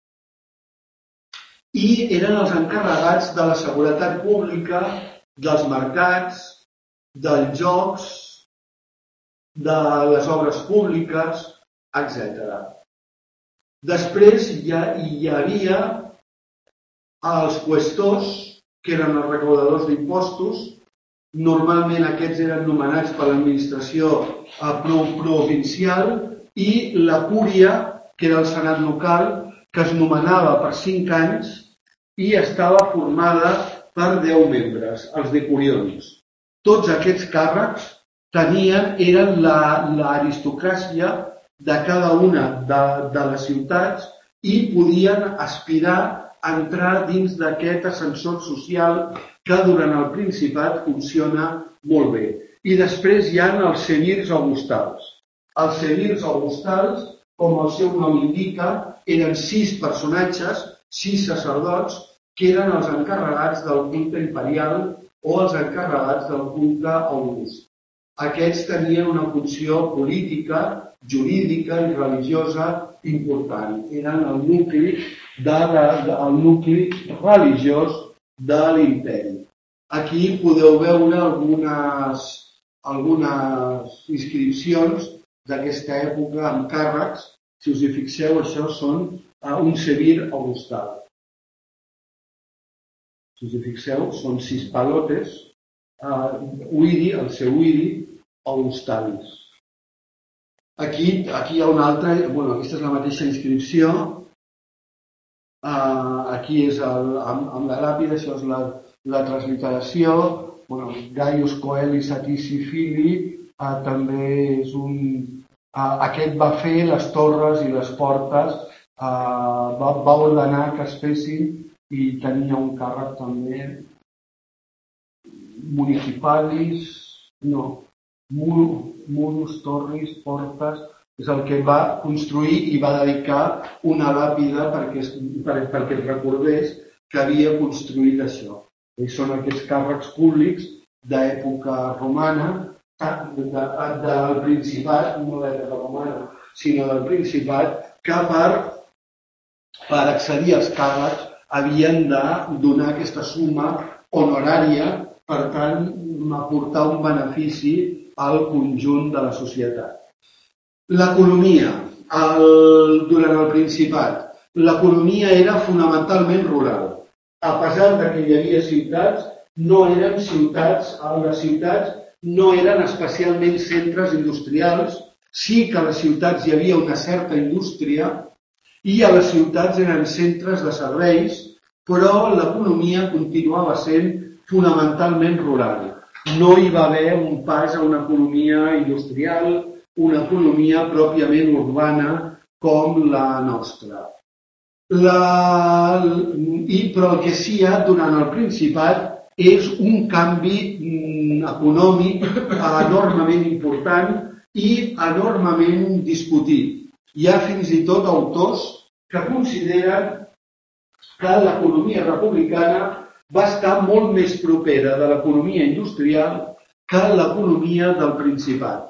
i eren els encarregats de la seguretat pública, dels mercats, dels jocs, de les obres públiques, etcètera. Després hi, ha, hi havia els qüestors, que eren els recaudadors d'impostos. Normalment aquests eren nomenats per l'administració provincial, i la cúria, que era el senat local, que es nomenava per cinc anys i estava formada per deu membres, els decurions. Tots aquests càrrecs tenien, eren l'aristocràcia de cada una de, de les ciutats i podien aspirar a entrar dins d'aquest ascensor social que durant el Principat funciona molt bé. I després hi ha els sevirs augustals. Els sevirs augustals, com el seu nom indica, eren sis personatges, sis sacerdots, que eren els encarregats del culte imperial o els encarregats del culte august. Aquests tenien una funció política, jurídica i religiosa important. Eren el nucli, de, de, de, el nucli religiós de l'imperi. Aquí podeu veure algunes, algunes inscripcions d'aquesta època amb càrrecs. Si us hi fixeu, això són uh, un sevir augustal. Si us hi fixeu, són sis palotes, uh, uiri, el seu uiri, augustalis. Aquí, aquí hi ha una altra, bueno, aquesta és la mateixa inscripció. Uh, aquí és el, amb, amb la làpida, això és la, la transliteració. Bueno, Gaius Coeli Satici Fili uh, també és un... Uh, aquest va fer les torres i les portes, uh, va, va ordenar que es fessin i tenia un càrrec també municipalis, no, mur, murus, torres, portes, és el que va construir i va dedicar una làpida perquè, per, perquè es recordés que havia construït això. I són aquests càrrecs públics d'època romana, de, de, del Principat, no d'època romana, sinó del Principat, que per, per accedir als càrrecs havien de donar aquesta suma honorària, per tant, aportar un benefici al conjunt de la societat. L'economia, el, durant el Principat, l'economia era fonamentalment rural. A pesar de que hi havia ciutats, no eren ciutats, les ciutats no eren especialment centres industrials, sí que a les ciutats hi havia una certa indústria i a les ciutats eren centres de serveis, però l'economia continuava sent fonamentalment rural. No hi va haver un pas a una economia industrial, una economia pròpiament urbana com la nostra. La... I, però el que sí hi ha durant el Principat és un canvi econòmic enormement important i enormement discutit. Hi ha fins i tot autors que consideren que l'economia republicana va estar molt més propera de l'economia industrial que l'economia del Principat.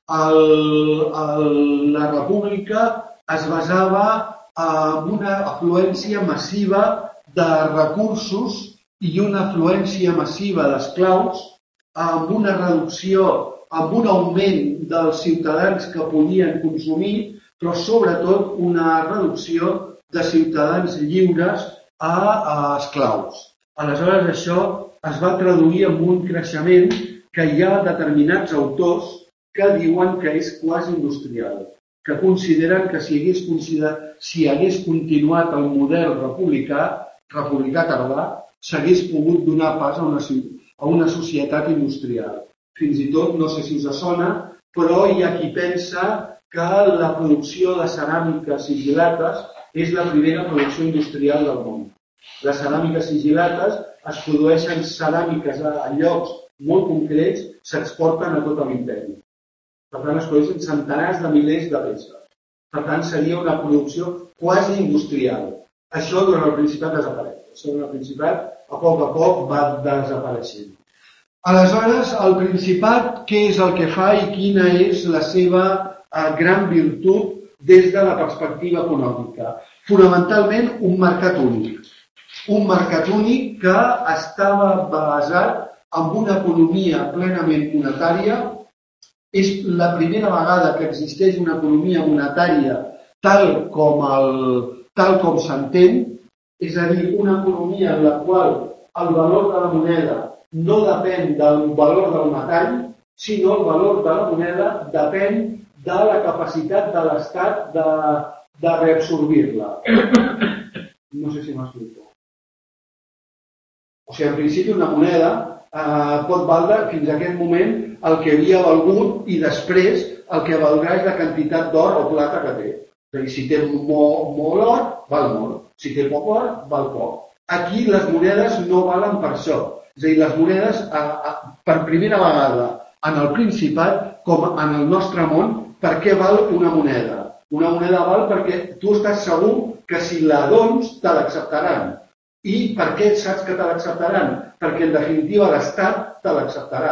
El, el, la república es basava en una afluència massiva de recursos i una afluència massiva d'esclaus, amb una reducció, amb un augment dels ciutadans que podien consumir, però sobretot una reducció de ciutadans lliures a, a esclaus. Aleshores, això es va traduir en un creixement que hi ha determinats autors que diuen que és quasi industrial, que consideren que si hagués, si hagués continuat el model republicà, republicà tardà, s'hagués pogut donar pas a una, a una societat industrial. Fins i tot, no sé si us sona, però hi ha qui pensa que la producció de ceràmiques sigilates és la primera producció industrial del món. Les ceràmiques sigilates es produeixen ceràmiques a llocs molt concrets, s'exporten a tot l'imperi. Per tant, es produeixen centenars de milers de peces. Per tant, seria una producció quasi industrial. Això durant el Principat desapareix. Això durant el Principat, a poc a poc, va desapareixent. Aleshores, el Principat, què és el que fa i quina és la seva eh, gran virtut des de la perspectiva econòmica? Fonamentalment, un mercat únic. Un mercat únic que estava basat en una economia plenament monetària. És la primera vegada que existeix una economia monetària tal com, el, tal com s'entén, és a dir, una economia en la qual el valor de la moneda no depèn del valor del metall, sinó el valor de la moneda depèn de la capacitat de l'Estat de, de reabsorbir-la. No sé si m'explico. O sigui, en principi una moneda eh, pot valdre fins a aquest moment el que havia valgut i després el que valdrà és la quantitat d'or o plata que té. És a dir, si té molt, molt or, val molt. Si té poc or, val poc. Aquí les monedes no valen per això. És a dir, les monedes, a, a, per primera vegada en el Principat, com en el nostre món, per què val una moneda? Una moneda val perquè tu estàs segur que si la dones, te l'acceptaran. I per què saps que te l'acceptaran? Perquè en definitiva l'Estat te l'acceptarà.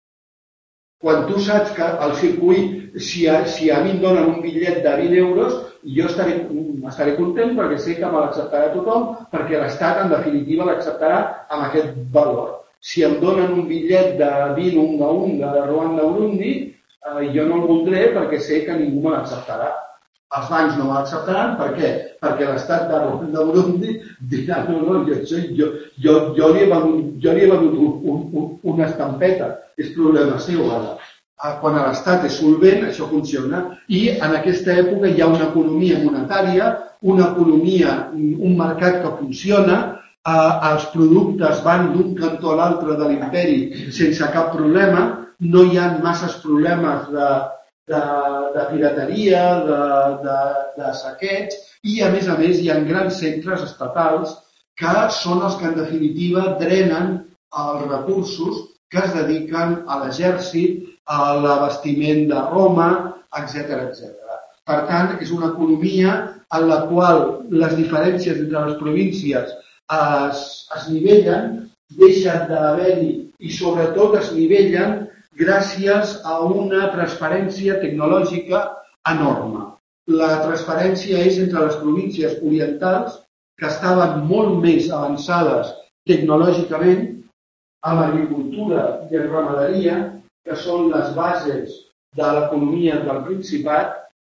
Quan tu saps que el circuit, si a, si a mi em donen un bitllet de vint euros, jo estaré, estaré content perquè sé que me l'acceptarà tothom, perquè l'Estat en definitiva l'acceptarà amb aquest valor. Si em donen un bitllet de vint unga unga de Ruanda Burundi, eh, jo no el voldré perquè sé que ningú me l'acceptarà. Els bancs no me l'acceptaran, per què? Perquè l'Estat de Ruanda Burundi dirà, no, no, jo, jo, jo, jo li he venut, jo li he venut un, un, un, una estampeta, és problema seu ara. Quan l'Estat és solvent, això funciona, i en aquesta època hi ha una economia monetària, una economia, un mercat que funciona, eh, els productes van d'un cantó a l'altre de l'imperi sense cap problema, no hi ha masses problemes de, de, de pirateria, de, de, de saqueig, i a més a més hi ha grans centres estatals que són els que en definitiva drenen els recursos que es dediquen a l'exèrcit, a l'abastiment de Roma, etcètera, etcètera. Per tant, és una economia en la qual les diferències entre les províncies es, es nivellen, deixen d'haver-hi i sobretot es nivellen gràcies a una transferència tecnològica enorme. La transferència és entre les províncies orientals, que estaven molt més avançades tecnològicament, a l'agricultura i a la ramaderia, que són les bases de l'economia del Principat,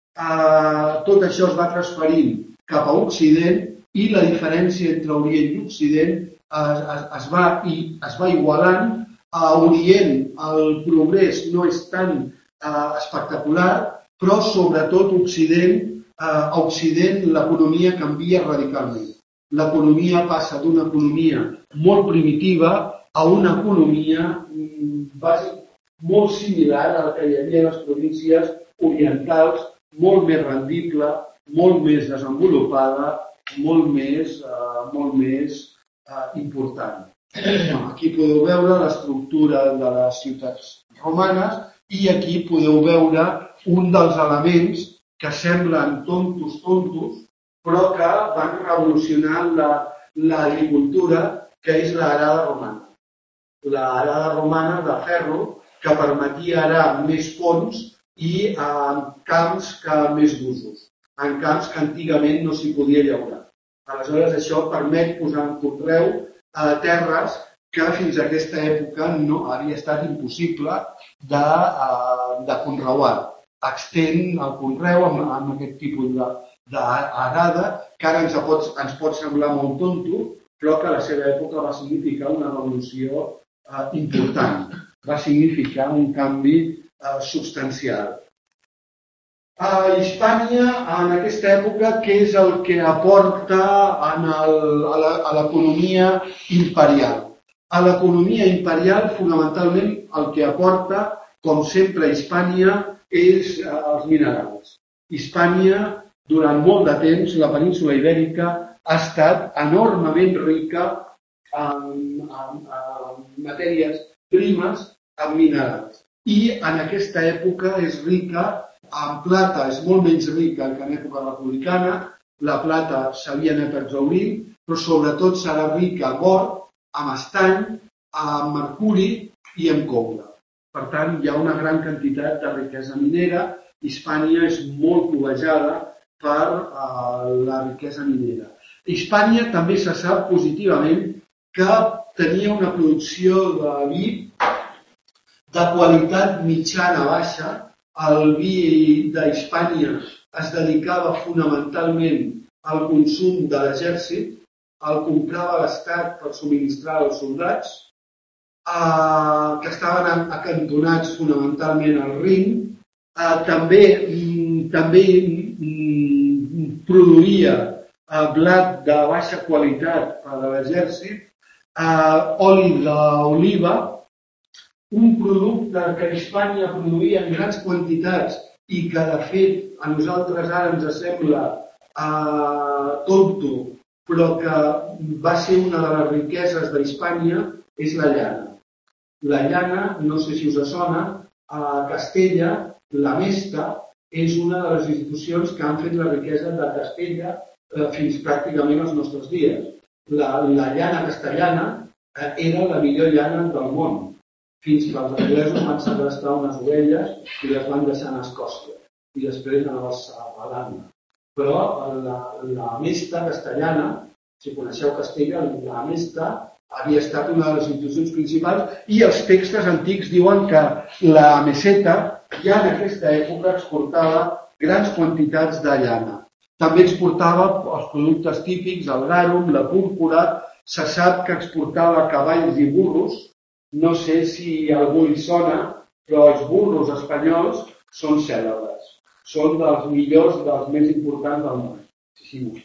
eh, tot això es va transferint cap a Occident i la diferència entre Orient i Occident es, es, es, va, i, es va igualant. A Orient el progrés no és tan eh, espectacular, però sobretot Occident, eh, a Occident l'economia canvia radicalment. L'economia passa d'una economia molt primitiva a una economia bàsic, molt similar a la que hi havia a les províncies orientals, molt més rendible, molt més desenvolupada, molt més, eh, molt més eh, important. Aquí podeu veure l'estructura de les ciutats romanes i aquí podeu veure un dels elements que semblen tontos, tontos, però que van revolucionar l'agricultura, que és l'arada romana. L'arada romana de ferro que permetia arar més ponts i en camps que més d'usos, en camps que antigament no s'hi podia llaurar. Aleshores, això permet posar en conreu a terres que fins a aquesta època no havia estat impossible de, de conreuar. Extén el conreu amb, amb aquest tipus d'arada, que ara ens pot, ens pot semblar molt tonto, però que a la seva època va significar una revolució eh, important. Va significar un canvi eh, substancial. A Hispània, en aquesta època, què és el que aporta en el, a l'economia imperial? A l'economia imperial, fonamentalment, el que aporta, com sempre a Hispània, és els minerals. Hispània, durant molt de temps, la península ibèrica ha estat enormement rica en, en, en matèries primes, en minerals. I en aquesta època és rica en plata, és molt menys rica que en època republicana. La plata s'havia anat exhaurint, però sobretot serà rica en or, amb estany, amb mercuri i amb coure. Per tant, hi ha una gran quantitat de riquesa minera. Hispània és molt cobejada per uh, la riquesa minera. Hispània també se sap positivament que tenia una producció de vi de qualitat mitjana-baixa. El vi d'Hispània es dedicava fonamentalment al consum de l'exèrcit, el comprava l'Estat per subministrar als soldats, eh, que estaven acantonats fonamentalment al Rin. Eh, també també mm, produïa eh, blat de baixa qualitat per a l'exèrcit, eh, oli d'oliva, un producte que Hispània produïa en grans quantitats i que, de fet, a nosaltres ara ens sembla eh, tonto, però que va ser una de les riqueses d'Hispània, és la llana. La llana, no sé si us sona, a Castella, la Mesta, és una de les institucions que han fet la riquesa de Castella eh, fins pràcticament als nostres dies. La, la llana castellana eh, era la millor llana del món, fins que els anglesos van segrestar unes ovelles i les van deixar a Escòcia i després a Holanda. Però la, la Mesta castellana, si coneixeu Castella, la Mesta havia estat una de les institucions principals i els textos antics diuen que la meseta ja en aquesta època exportava grans quantitats de llana. També exportava els productes típics, el garum, la púrpura, se sap que exportava cavalls i burros. No sé si algú li sona, però els burros espanyols són cèlebres. Són dels millors, dels més importants del món. Sí, sí, no és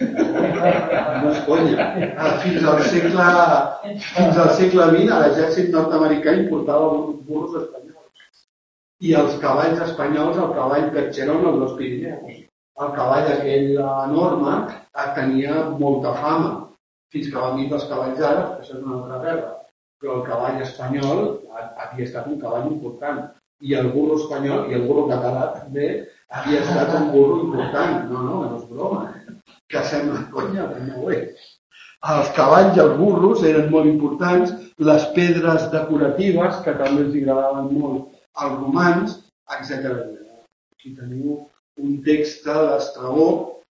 conya. No és conya. Fins al segle, fins al segle vint, l'exèrcit nord-americà importava burros espanyols. I els cavalls espanyols, el cavall Percherón, el dels Pirineus. El cavall aquell enorme tenia molta fama. Fins que van dir els cavalls àrabs, això és una altra guerra. Però el cavall espanyol havia estat un cavall important. I el burro espanyol, i el burro català també, havia estat un burro important. No, no, no és broma, eh? Que sembla conya, però no ho és. Els cavalls i els burros eren molt importants, les pedres decoratives, que també els agradaven molt als romans, etcètera. Aquí teniu un text d'Estrabó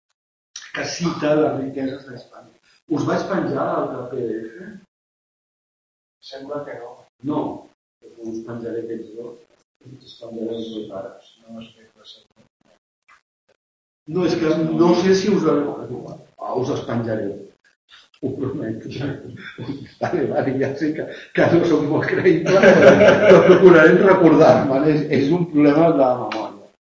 que cita les riqueses d'Hispània. Us vaig penjar l'altre P D F? Sembla que no. No, us penjaré aquests dos. Us penjaré els dos pares. No es ve que No, és que no sé si us... Ah, us els penjaré. Ho prometo. Vale, vale, ja sé que, que no som molt creïbles, però procurarem recordar-me. És, és un problema de memòria.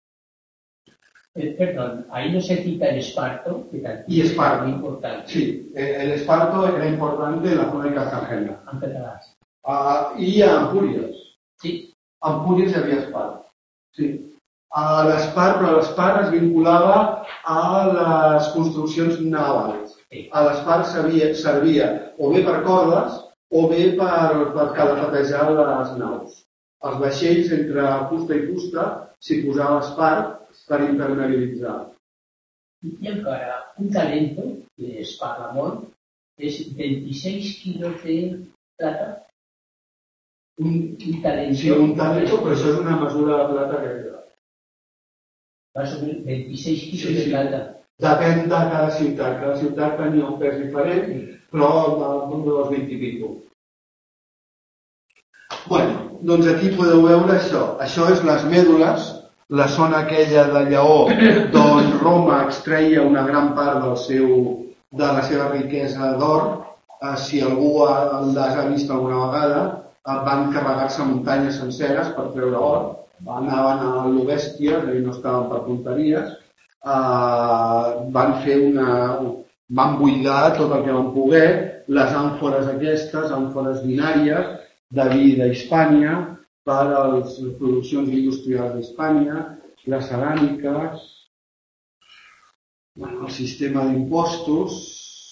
Eh, perdón, ahí no se cita el esparto, que también y esparto, es muy importante. Sí, el esparto era importante en la zona de Cartagena. Uh, y a Ampúries. Sí. A Ampúries hi havia espart. Sí. A l'espart, però l'espart es vinculava a les construccions navals. Sí. A l'espart servia, servia o bé per cordes o bé per, per calafatejar les naus. Els vaixells, entre fusta i fusta, s'hi posava espart per impermeabilitzar. Y encara un talento, que es parla molt, és veintiséis quilos de plata. Un, un talento. Sí, un talento, però això és una mesura de plata que queda. Más o menos veintiséis kilos Sí, de sí. plata. Depèn de cada ciutat. Cada ciutat tenia un pes diferent, però d'un dels vint i pico. Bueno, doncs aquí podeu veure això. Això és les mèdules, la zona aquella de Lleó, d'on Roma extreia una gran part del seu, de la seva riquesa d'or. Eh, si algú ha- les ha vist alguna vegada, eh, van carregar-se muntanyes senceres per treure or. Anaven a lo bèstia, és a dir, no estaven per tonteries. Uh, van fer una... van buidar tot el que van poder, les àmfores aquestes, àmfores binàries, de vi d'Hispània, per a les produccions industrials d'Hispània, les ceràmiques, bueno, el sistema d'impostos,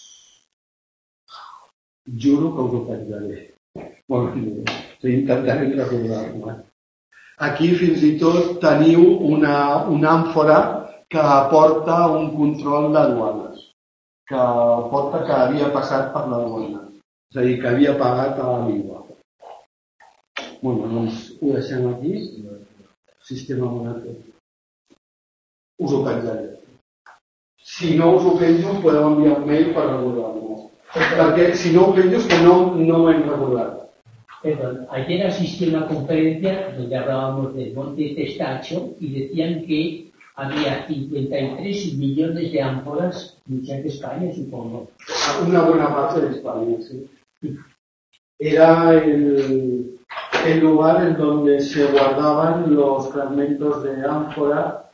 juro que us ho penjaré. Bueno, intentaré recordar-me. Aquí fins i tot teniu una, una àmfora que aporta un control de duanes, que aporta que havia passat per la duana, és a dir, que havia pagat a l'I V A. Bueno, doncs ho deixem aquí. Sistema monetari. Us ho penjaré. Si no us ho penjo, em podeu enviar un mail per recordar-me. Perquè si no ho penjo és que no, no m'he recordat. Perdón, ayer asistí a una conferencia donde hablábamos del monte Testacho y decían que había cincuenta y tres millones de ánforas, muchas de España, supongo. Una buena parte de España, sí. Era el, el lugar en donde se guardaban los fragmentos de ánfora